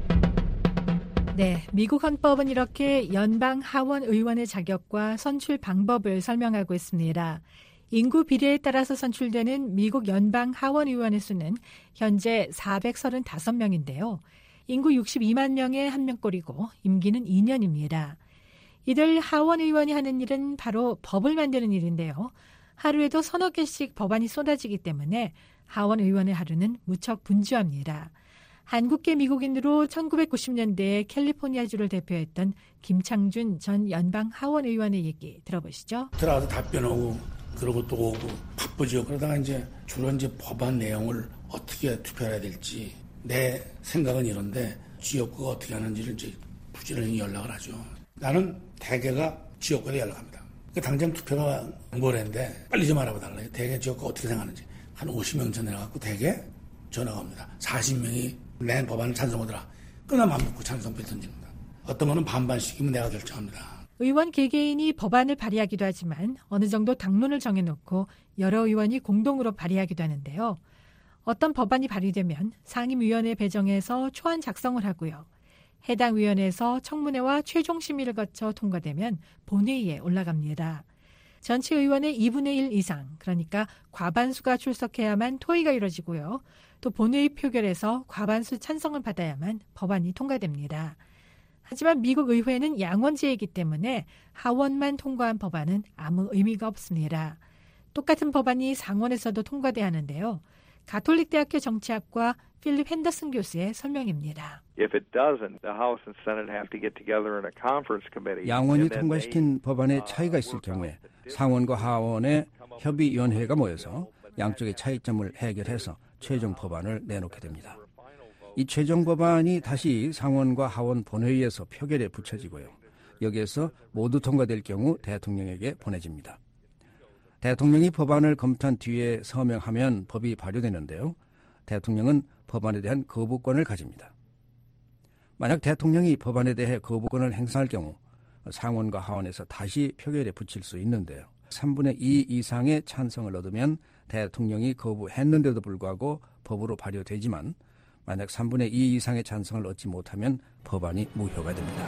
네, 미국 헌법은 이렇게 연방 하원 의원의 자격과 선출 방법을 설명하고 있습니다. 인구 비례에 따라서 선출되는 미국 연방 하원 의원의 수는 현재 435명인데요. 인구 62만 명에 한 명꼴이고 임기는 2년입니다. 이들 하원 의원이 하는 일은 바로 법을 만드는 일인데요. 하루에도 서너 개씩 법안이 쏟아지기 때문에 하원 의원의 하루는 무척 분주합니다. 한국계 미국인으로 1990년대에 캘리포니아주를 대표했던 김창준 전 연방 하원 의원의 얘기 들어보시죠. 들어가서 답변하고 그러고 또 오고 바쁘죠. 그러다가 이제 주로 이제 법안 내용을 어떻게 투표해야 될지 내 생각은 이런데 지역구가 어떻게 하는지를 이제 부지런히 연락을 하죠. 나는 대개가 지역구에 연락합니다. 그러니까 당장 투표가 뭐랬는데 빨리 좀 알아봐달라요. 대개 지역구 어떻게 생각하는지. 한 50명 전에 가고 대개 전화가 옵니다. 40명이 낸 법안을 찬성하더라. 그나 맘 먹고 찬성표 던집니다. 어떤 거는 반반씩이면 내가 결정합니다. 의원 개개인이 법안을 발의하기도 하지만 어느 정도 당론을 정해놓고 여러 의원이 공동으로 발의하기도 하는데요. 어떤 법안이 발의되면 상임위원회 배정해서 초안 작성을 하고요. 해당 위원회에서 청문회와 최종 심의를 거쳐 통과되면 본회의에 올라갑니다. 전체 의원의 2분의 1 이상, 그러니까 과반수가 출석해야만 토의가 이뤄지고요. 또 본회의 표결에서 과반수 찬성을 받아야만 법안이 통과됩니다. 하지만 미국 의회는 양원제이기 때문에 하원만 통과한 법안은 아무 의미가 없습니다. 똑같은 법안이 상원에서도 통과돼야 하는데요. 가톨릭 대학교 정치학과 필립 핸더슨 교수의 설명입니다. 양원이 통과시킨 법안에 차이가 있을 경우에 상원과 하원의 협의위원회가 모여서 양쪽의 차이점을 해결해서 최종 법안을 내놓게 됩니다. 이 최종 법안이 다시 상원과 하원 본회의에서 표결에 붙여지고요. 여기에서 모두 통과될 경우 대통령에게 보내집니다. 대통령이 법안을 검토한 뒤에 서명하면 법이 발효되는데요. 대통령은 법안에 대한 거부권을 가집니다. 만약 대통령이 법안에 대해 거부권을 행사할 경우 상원과 하원에서 다시 표결에 붙일 수 있는데요. 3분의 2 이상의 찬성을 얻으면 대통령이 거부했는데도 불구하고 법으로 발효되지만 만약 3분의 2 이상의 찬성을 얻지 못하면 법안이 무효가 됩니다.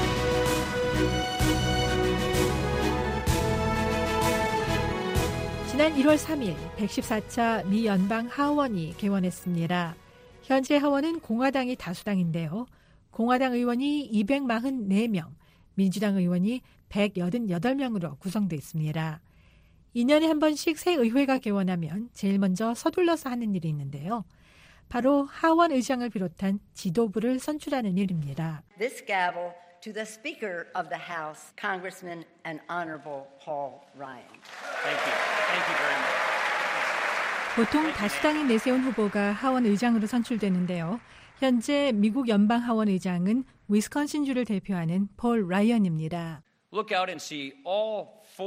지난 1월 3일 114차 미 연방 하원이 개원했습니다. 현재 하원은 공화당이 다수당인데요. 공화당 의원이 244명, 민주당 의원이 188명으로 구성되어 있습니다. 2년에 한 번씩 새 의회가 개원하면 제일 먼저 서둘러서 하는 일이 있는데요. 바로 하원 의장을 비롯한 지도부를 선출하는 일입니다. This gavel to the Speaker of the House, Congressman and Honorable Paul Ryan. Thank you. Thank you very much. 보통 다수당이 내세운 후보가 하원 의장으로 선출되는데요. 현재 미국 연방 하원 의장은 위스콘신주를 대표하는 폴 라이언입니다. Look out and see all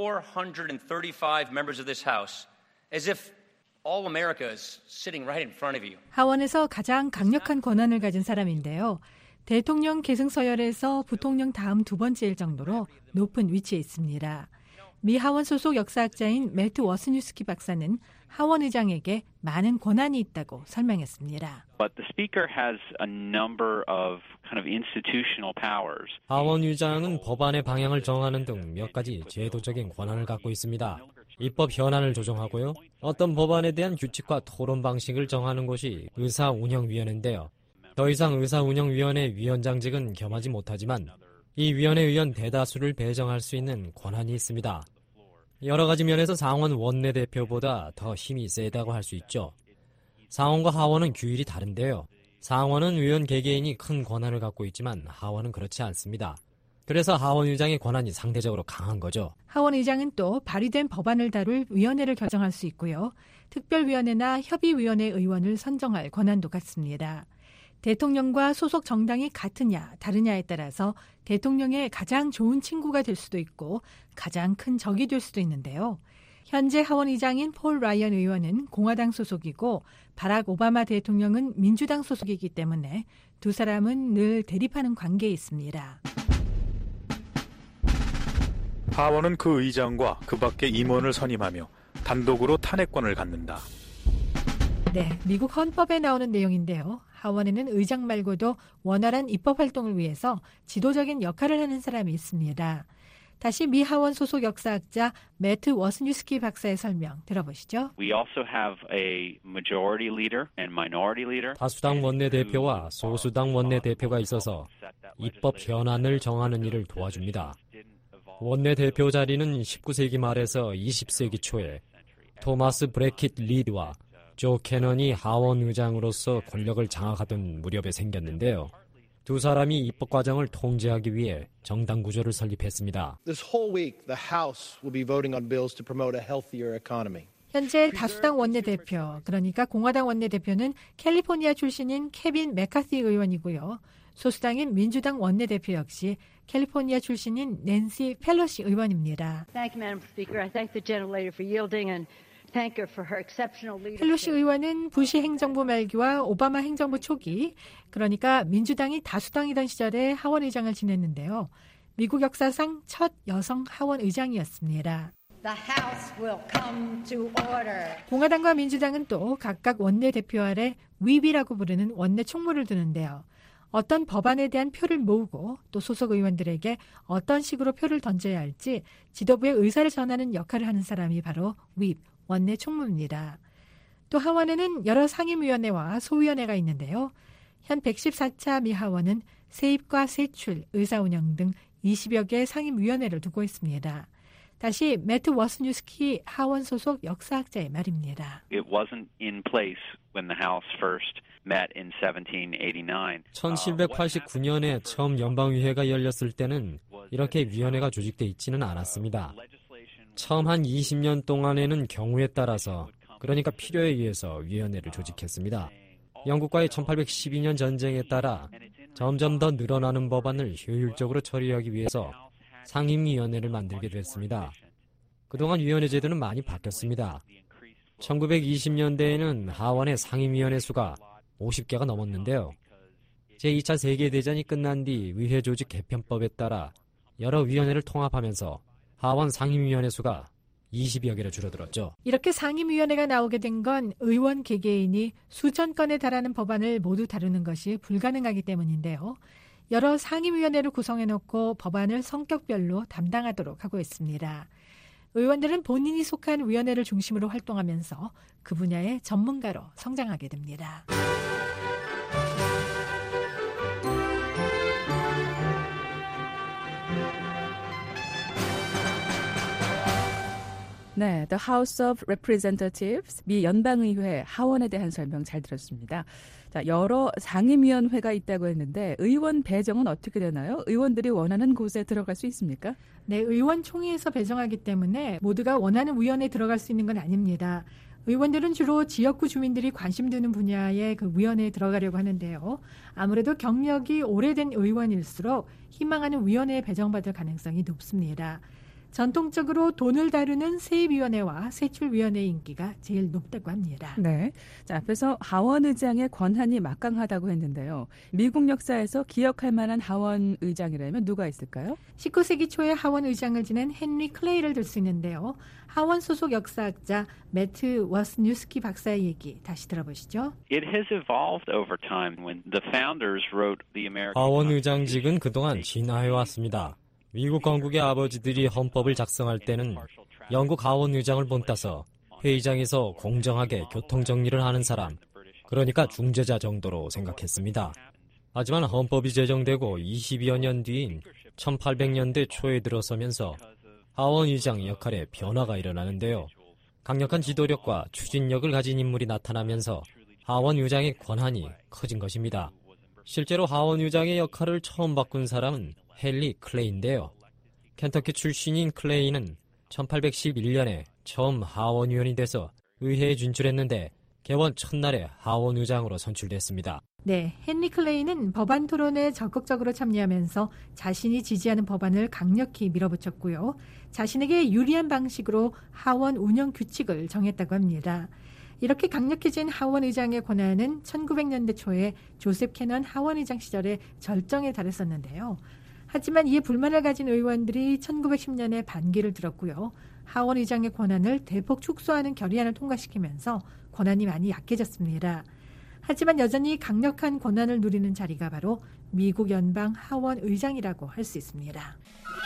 435 members of this House as if all America is sitting right in front of you. 하원에서 가장 강력한 권한을 가진 사람인데요. 대통령 계승 서열에서 부통령 다음 두 번째일 정도로 높은 위치에 있습니다. 미 하원 소속 역사학자인 매트 워스뉴스키 박사는 하원 의장에게 많은 권한이 있다고 설명했습니다. But the speaker has a number of kind of institutional powers. 하원 의장은 법안의 방향을 정하는 등 몇 가지 제도적인 권한을 갖고 있습니다. 입법 현안을 조정하고요. 어떤 법안에 대한 규칙과 토론 방식을 정하는 곳이 의사운영위원회인데요. 더 이상 의사운영위원회 위원장직은 겸하지 못하지만 이 위원회 의원 대다수를 배정할 수 있는 권한이 있습니다. 여러 가지 면에서 상원 원내대표보다 더 힘이 세다고 할 수 있죠. 상원과 하원은 규율이 다른데요. 상원은 의원 개개인이 큰 권한을 갖고 있지만 하원은 그렇지 않습니다. 그래서 하원 의장의 권한이 상대적으로 강한 거죠. 하원 의장은 또 발의된 법안을 다룰 위원회를 결정할 수 있고요. 특별위원회나 협의위원회 의원을 선정할 권한도 갖습니다. 대통령과 소속 정당이 같으냐 다르냐에 따라서 대통령의 가장 좋은 친구가 될 수도 있고 가장 큰 적이 될 수도 있는데요. 현재 하원 의장인 폴 라이언 의원은 공화당 소속이고 바락 오바마 대통령은 민주당 소속이기 때문에 두 사람은 늘 대립하는 관계에 있습니다. 하원은 그 의장과 그 밖의 임원을 선임하며 단독으로 탄핵권을 갖는다. 네, 미국 헌법에 나오는 내용인데요. 하원에는 의장 말고도 원활한 입법 활동을 위해서 지도적인 역할을 하는 사람이 있습니다. 다시 미 하원 소속 역사학자 매트 워스뉴스키 박사의 설명 들어보시죠. We also have a majority leader and minority leader. 다수당 원내대표와 소수당 원내대표가 있어서 입법 현안을 정하는 일을 도와줍니다. 원내대표 자리는 19세기 말에서 20세기 초에 토마스 브래킷 리드와 조 캐넌이 하원 의장으로서 권력을 장악하던 무렵에 생겼는데요. 두 사람이 입법 과정을 통제하기 위해 정당 구조를 설립했습니다. This whole week, the House will be voting on bills to promote a healthier economy. 현재 다수당 원내대표, 그러니까 공화당 원내대표는 캘리포니아 출신인 케빈 맥카시 의원이고요. 소수당인 민주당 원내대표 역시 캘리포니아 출신인 낸시 펠로시 의원입니다. Thank you, Madam Speaker. I thank the gentlelady for yielding and thank her for her exceptional leadership. 펠로시 의원은 부시 행정부 말기와 오바마 행정부 초기, 그러니까 민주당이 다수당이던 시절에 하원 의장을 지냈는데요. 미국 역사상 첫 여성 하원 의장이었습니다. The House will come to order. 공화당과 민주당은 또 각각 원내대표 아래 윕이라고 부르는 원내 총무를 두는데요. 어떤 법안에 대한 표를 모으고 또 소속 의원들에게 어떤 식으로 표를 던져야 할지 지도부의 의사를 전하는 역할을 하는 사람이 바로 윕, 원내 총무입니다. 또 하원에는 여러 상임위원회와 소위원회가 있는데요. 현 114차 미 하원은 세입과 세출, 의사운영 등 20여 개의 상임위원회를 두고 있습니다. 다시 매트 워스뉴스키 하원 소속 역사학자의 말입니다. It wasn't in place when the House first met in 1789. 1789년에 처음 연방의회가 열렸을 때는 이렇게 위원회가 조직돼 있지는 않았습니다. 처음 한 20년 동안에는 경우에 따라서, 그러니까 필요에 의해서 위원회를 조직했습니다. 영국과의 1812년 전쟁에 따라 점점 더 늘어나는 법안을 효율적으로 처리하기 위해서 상임위원회를 만들게 됐습니다. 그동안 위원회 제도는 많이 바뀌었습니다. 1920년대에는 하원의 상임위원회 수가 50개가 넘었는데요. 제2차 세계대전이 끝난 뒤 의회 조직 개편법에 따라 여러 위원회를 통합하면서 하원 상임위원회 수가 20여 개로 줄어들었죠. 이렇게 상임위원회가 나오게 된 건 의원 개개인이 수천 건에 달하는 법안을 모두 다루는 것이 불가능하기 때문인데요. 여러 상임위원회를 구성해놓고 법안을 성격별로 담당하도록 하고 있습니다. 의원들은 본인이 속한 위원회를 중심으로 활동하면서 그 분야의 전문가로 성장하게 됩니다. 네, The House of Representatives, 미 연방의회 하원에 대한 설명 잘 들었습니다. 자, 여러 상임위원회가 있다고 했는데 의원 배정은 어떻게 되나요? 의원들이 원하는 곳에 들어갈 수 있습니까? 네, 의원총회에서 배정하기 때문에 모두가 원하는 위원회에 들어갈 수 있는 건 아닙니다. 의원들은 주로 지역구 주민들이 관심 두는 분야의 그 위원회에 들어가려고 하는데요. 아무래도 경력이 오래된 의원일수록 희망하는 위원회에 배정받을 가능성이 높습니다. 전통적으로 돈을 다루는 세입위원회와 세출위원회의 인기가 제일 높다고 합니다. 네, 자, 앞에서 하원의장의 권한이 막강하다고 했는데요. 미국 역사에서 기억할 만한 하원의장이라면 누가 있을까요? 19세기 초에 하원의장을 지낸 헨리 클레이를 들 수 있는데요. 하원 소속 역사학자 매트 워스뉴스키 박사의 얘기 다시 들어보시죠. It has evolved over time. When the founders wrote the American 하원의장직은 그동안 진화해왔습니다. 미국 건국의 아버지들이 헌법을 작성할 때는 영국 하원의장을 본따서 회의장에서 공정하게 교통정리를 하는 사람, 그러니까 중재자 정도로 생각했습니다. 하지만 헌법이 제정되고 20여 년 뒤인 1800년대 초에 들어서면서 하원의장 역할에 변화가 일어나는데요. 강력한 지도력과 추진력을 가진 인물이 나타나면서 하원의장의 권한이 커진 것입니다. 실제로 하원의장의 역할을 처음 바꾼 사람은 헨리 클레이인데요. 켄터키 출신인 클레이는 1811년에 처음 하원의원이 돼서 의회에 진출했는데 개원 첫날에 하원의장으로 선출됐습니다. 네, 헨리 클레이는 법안 토론에 적극적으로 참여하면서 자신이 지지하는 법안을 강력히 밀어붙였고요. 자신에게 유리한 방식으로 하원 운영 규칙을 정했다고 합니다. 이렇게 강력해진 하원의장의 권한은 1900년대 초에 조셉 캐넌 하원의장 시절에 절정에 달했었는데요. 하지만 이에 불만을 가진 의원들이 1910년에 반기를 들었고요. 하원의장의 권한을 대폭 축소하는 결의안을 통과시키면서 권한이 많이 약해졌습니다. 하지만 여전히 강력한 권한을 누리는 자리가 바로 미국 연방 하원의장이라고 할 수 있습니다.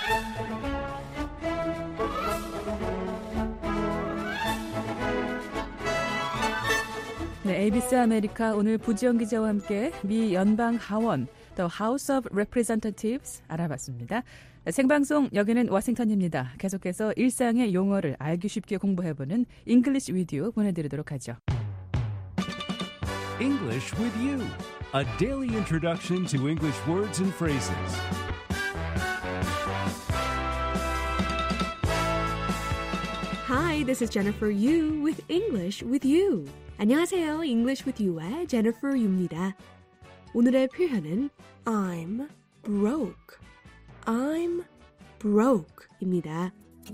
네, ABC 아메리카 오늘 부지영 기자와 함께 미 연방 하원 The House of Representatives 알아봤습니다. 생방송 여기는 워싱턴입니다. 계속해서 일상의 용어를 알기 쉽게 공부해보는 English with You 보내드리도록 하죠. English with You, a daily introduction to English words and phrases. Hi, this is Jennifer Yu with English with You. 안녕하세요. English with You의 Jennifer Yu입니다. 오늘의 표현은 I'm broke. I'm broke입니다.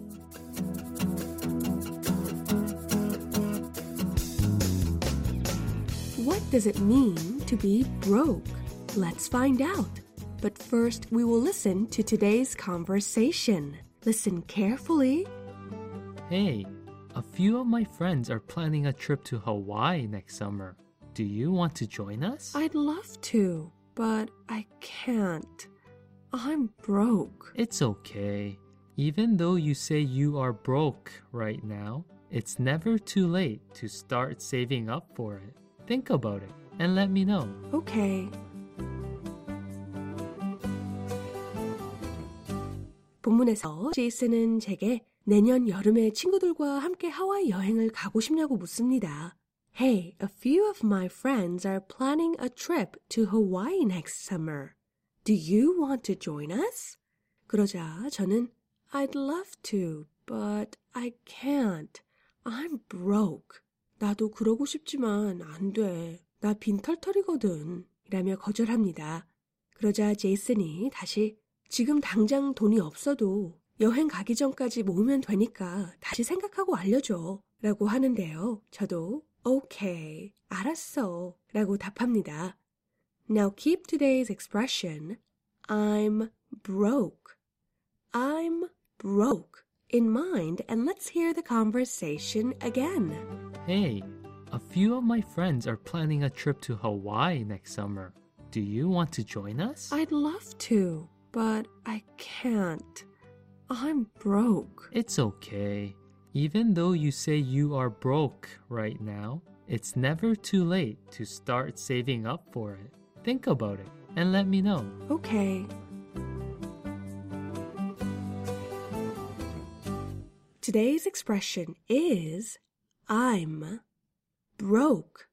What does it mean to be broke? Let's find out. But first, we will listen to today's conversation. Listen carefully. Hey, a few of my friends are planning a trip to Hawaii next summer. Do you want to join us? I'd love to, but I can't. I'm broke. It's okay. Even though you say you are broke right now, it's never too late to start saving up for it. Think about it. and let me know. Okay. 본문에서 제이슨은 제게 내년 여름에 친구들과 함께 하와이 여행을 가고 싶냐고 묻습니다. Hey, a few of my friends are planning a trip to Hawaii next summer. Do you want to join us? 그러자 저는 I'd love to, but I can't. I'm broke. 나도 그러고 싶지만 안 돼. 나 빈털털이거든. 이라며 거절합니다. 그러자 제이슨이 다시 지금 당장 돈이 없어도 여행 가기 전까지 모으면 되니까 다시 생각하고 알려줘. 라고 하는데요. 저도 Okay, 알았어. 라고 답합니다. Now keep today's expression I'm broke. I'm broke in mind and let's hear the conversation again. Hey, a few of my friends are planning a trip to Hawaii next summer. Do you want to join us? I'd love to, but I can't. I'm broke. It's okay. Even though you say you are broke right now, it's never too late to start saving up for it. Think about it and let me know. Okay. Today's expression is I'm broke.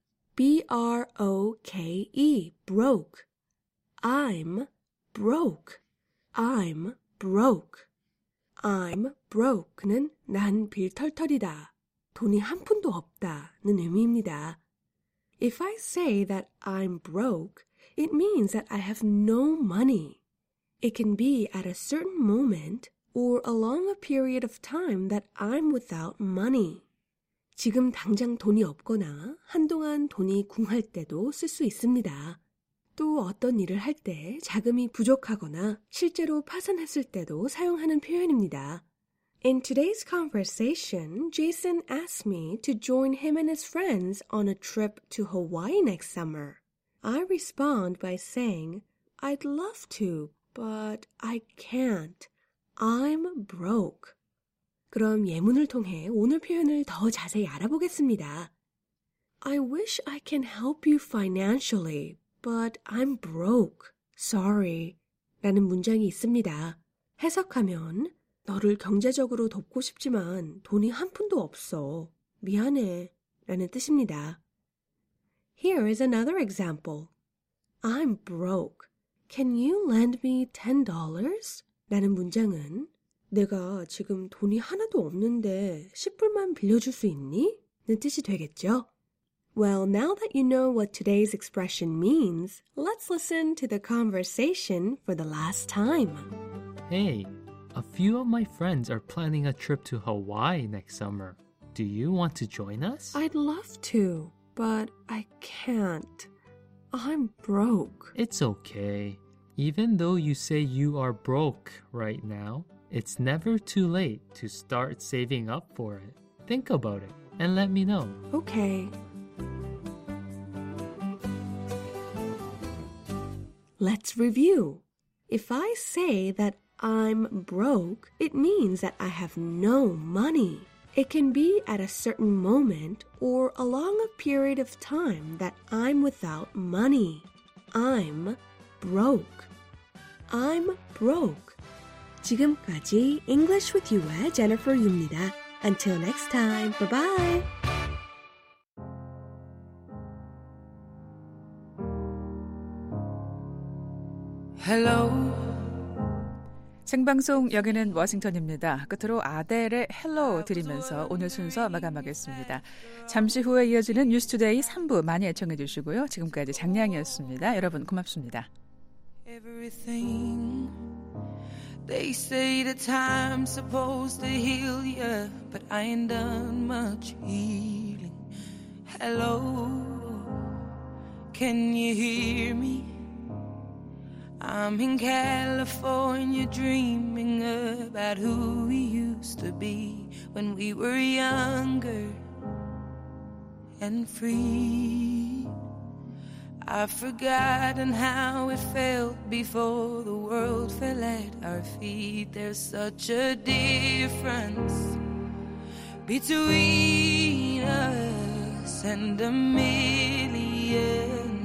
B-R-O-K-E. Broke. I'm broke. I'm broke. I'm broke는 난 빌털털이다. 돈이 한 푼도 없다는 의미입니다. If I say that I'm broke, it means that I have no money. It can be at a certain moment or along a period of time that I'm without money. 지금 당장 돈이 없거나 한동안 돈이 궁할 때도 쓸 수 있습니다. 또 어떤 일을 할 때 자금이 부족하거나 실제로 파산했을 때도 사용하는 표현입니다. In today's conversation, Jason asked me to join him and his friends on a trip to Hawaii next summer. I respond by saying, I'd love to, but I can't. I'm broke. 그럼 예문을 통해 오늘 표현을 더 자세히 알아보겠습니다. I wish I can help you financially, but I'm broke. Sorry. 라는 문장이 있습니다. 해석하면 너를 경제적으로 돕고 싶지만 돈이 한 푼도 없어. 미안해. 라는 뜻입니다. Here is another example. I'm broke. Can you lend me $10? 라는 문장은 내가 지금 돈이 하나도 없는데 10불만 빌려줄 수 있니? 는 뜻이 되겠죠? Well, now that you know what today's expression means, let's listen to the conversation for the last time. Hey, a few of my friends are planning a trip to Hawaii next summer. Do you want to join us? I'd love to, but I can't. I'm broke. It's okay. Even though you say you are broke right now, it's never too late to start saving up for it. Think about it and let me know. Okay. Let's review. If I say that I'm broke, it means that I have no money. It can be at a certain moment or along a period of time that I'm without money. I'm broke. I'm broke. 지금까지 English with You의 Jennifer Yu입니다. Until next time. Bye-bye. Hello. 생방송 여기는 워싱턴입니다. 끝으로 아델의 헬로 들으면서 오늘 순서 마감하겠습니다. 잠시 후에 이어지는 뉴스투데이 3부 많이 애청해 주시고요. 지금까지 장량이었습니다. 여러분 고맙습니다. Everything they say the time's supposed to heal you, but I ain't done much healing. Hello, can you hear me? I'm in California dreaming about who we used to be when we were younger and free. I've forgotten how it felt before the world fell at our feet. There's such a difference between us and a million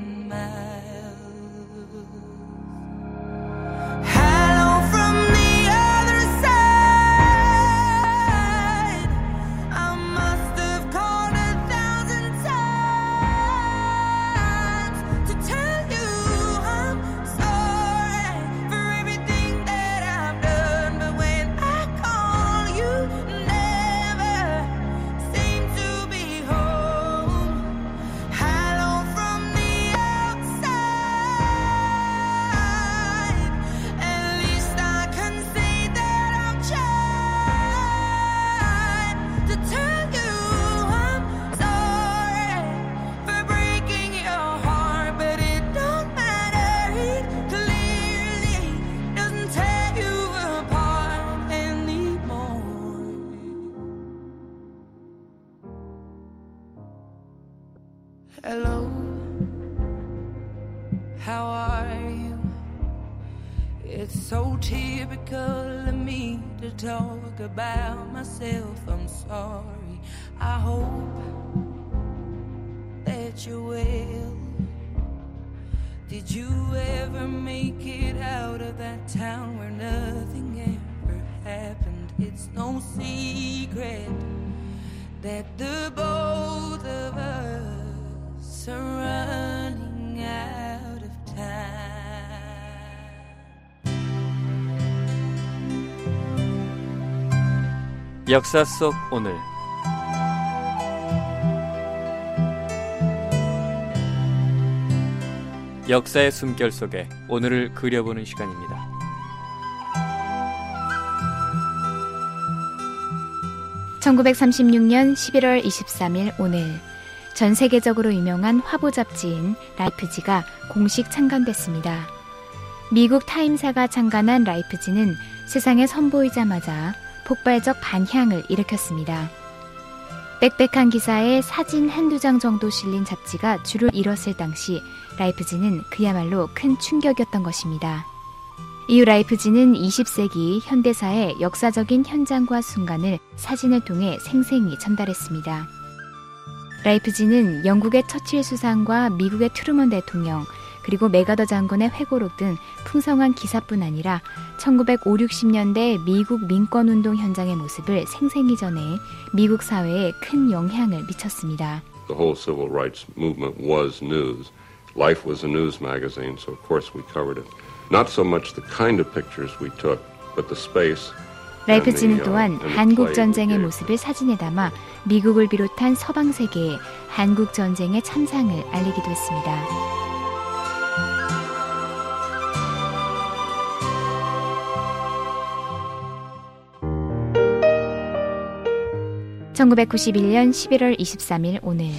Hello, how are you? It's so typical of me to talk about myself. I'm sorry. I hope that you're well. Did you ever make it out of that town where nothing ever happened? It's no secret that the both of us are running out of time. 역사 속 오늘 역사의 숨결 속에 오늘을 그려보는 시간입니다. (1936년 11월 23일) 오늘 전 세계적으로 유명한 화보 잡지인 라이프지가 공식 창간됐습니다. 미국 타임사가 창간한 라이프지는 세상에 선보이자마자 폭발적 반향을 일으켰습니다. 빽빽한 기사에 사진 한두 장 정도 실린 잡지가 줄을 이뤘을 당시 라이프지는 그야말로 큰 충격이었던 것입니다. 이후 라이프지는 20세기 현대사의 역사적인 현장과 순간을 사진을 통해 생생히 전달했습니다. 라이프지는 영국의 처칠 수상과 미국의 트루먼 대통령, 그리고 메가더 장군의 회고록 등 풍성한 기사뿐 아니라 1950, 60년대 미국 민권운동 현장의 모습을 생생히 전해 미국 사회에 큰 영향을 미쳤습니다. The whole civil rights movement was news. Life was a news magazine, so of course we covered it. Not so much the kind of pictures we took, but the space. 라이프지는 또한 한국전쟁의 모습을 사진에 담아 미국을 비롯한 서방 세계에 한국전쟁의 참상을 알리기도 했습니다. (1991년 11월 23일) 오늘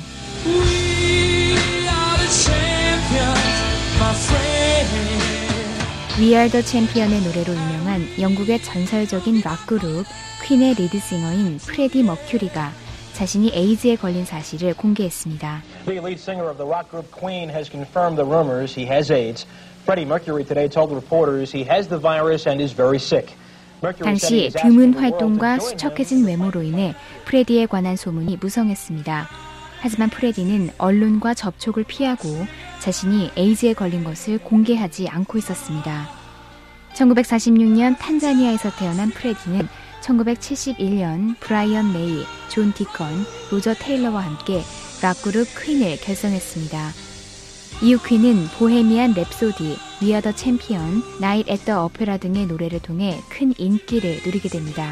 We Are the Champion의 노래로 유명한 영국의 전설적인 락그룹 퀸의 리드싱어인 프레디 머큐리가 자신이 에이즈에 걸린 사실을 공개했습니다. The lead singer of the rock group Queen has confirmed the rumors he has AIDS. Freddie Mercury today told reporters he has the virus and is very sick. 당시 드문 활동과 수척해진 외모로 인해 프레디에 관한 소문이 무성했습니다. 하지만 프레디는 언론과 접촉을 피하고 자신이 에이즈에 걸린 것을 공개하지 않고 있었습니다. 1946년 탄자니아에서 태어난 프레디는 1971년 브라이언 메이, 존 디컨, 로저 테일러와 함께 락그룹 퀸을 결성했습니다. 이후 퀸은 보헤미안 랩소디, We Are the Champion, Night at the Opera 등의 노래를 통해 큰 인기를 누리게 됩니다.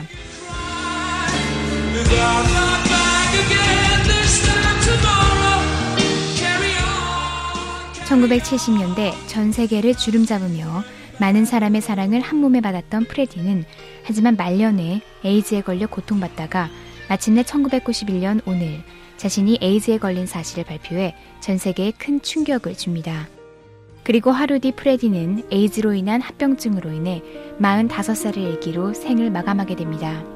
1970년대 전 세계를 주름잡으며 많은 사람의 사랑을 한몸에 받았던 프레디는 하지만 말년에 에이즈에 걸려 고통받다가 마침내 1991년 오늘 자신이 에이즈에 걸린 사실을 발표해 전 세계에 큰 충격을 줍니다. 그리고 하루 뒤 프레디는 에이즈로 인한 합병증으로 인해 45살의 일기로 생을 마감하게 됩니다.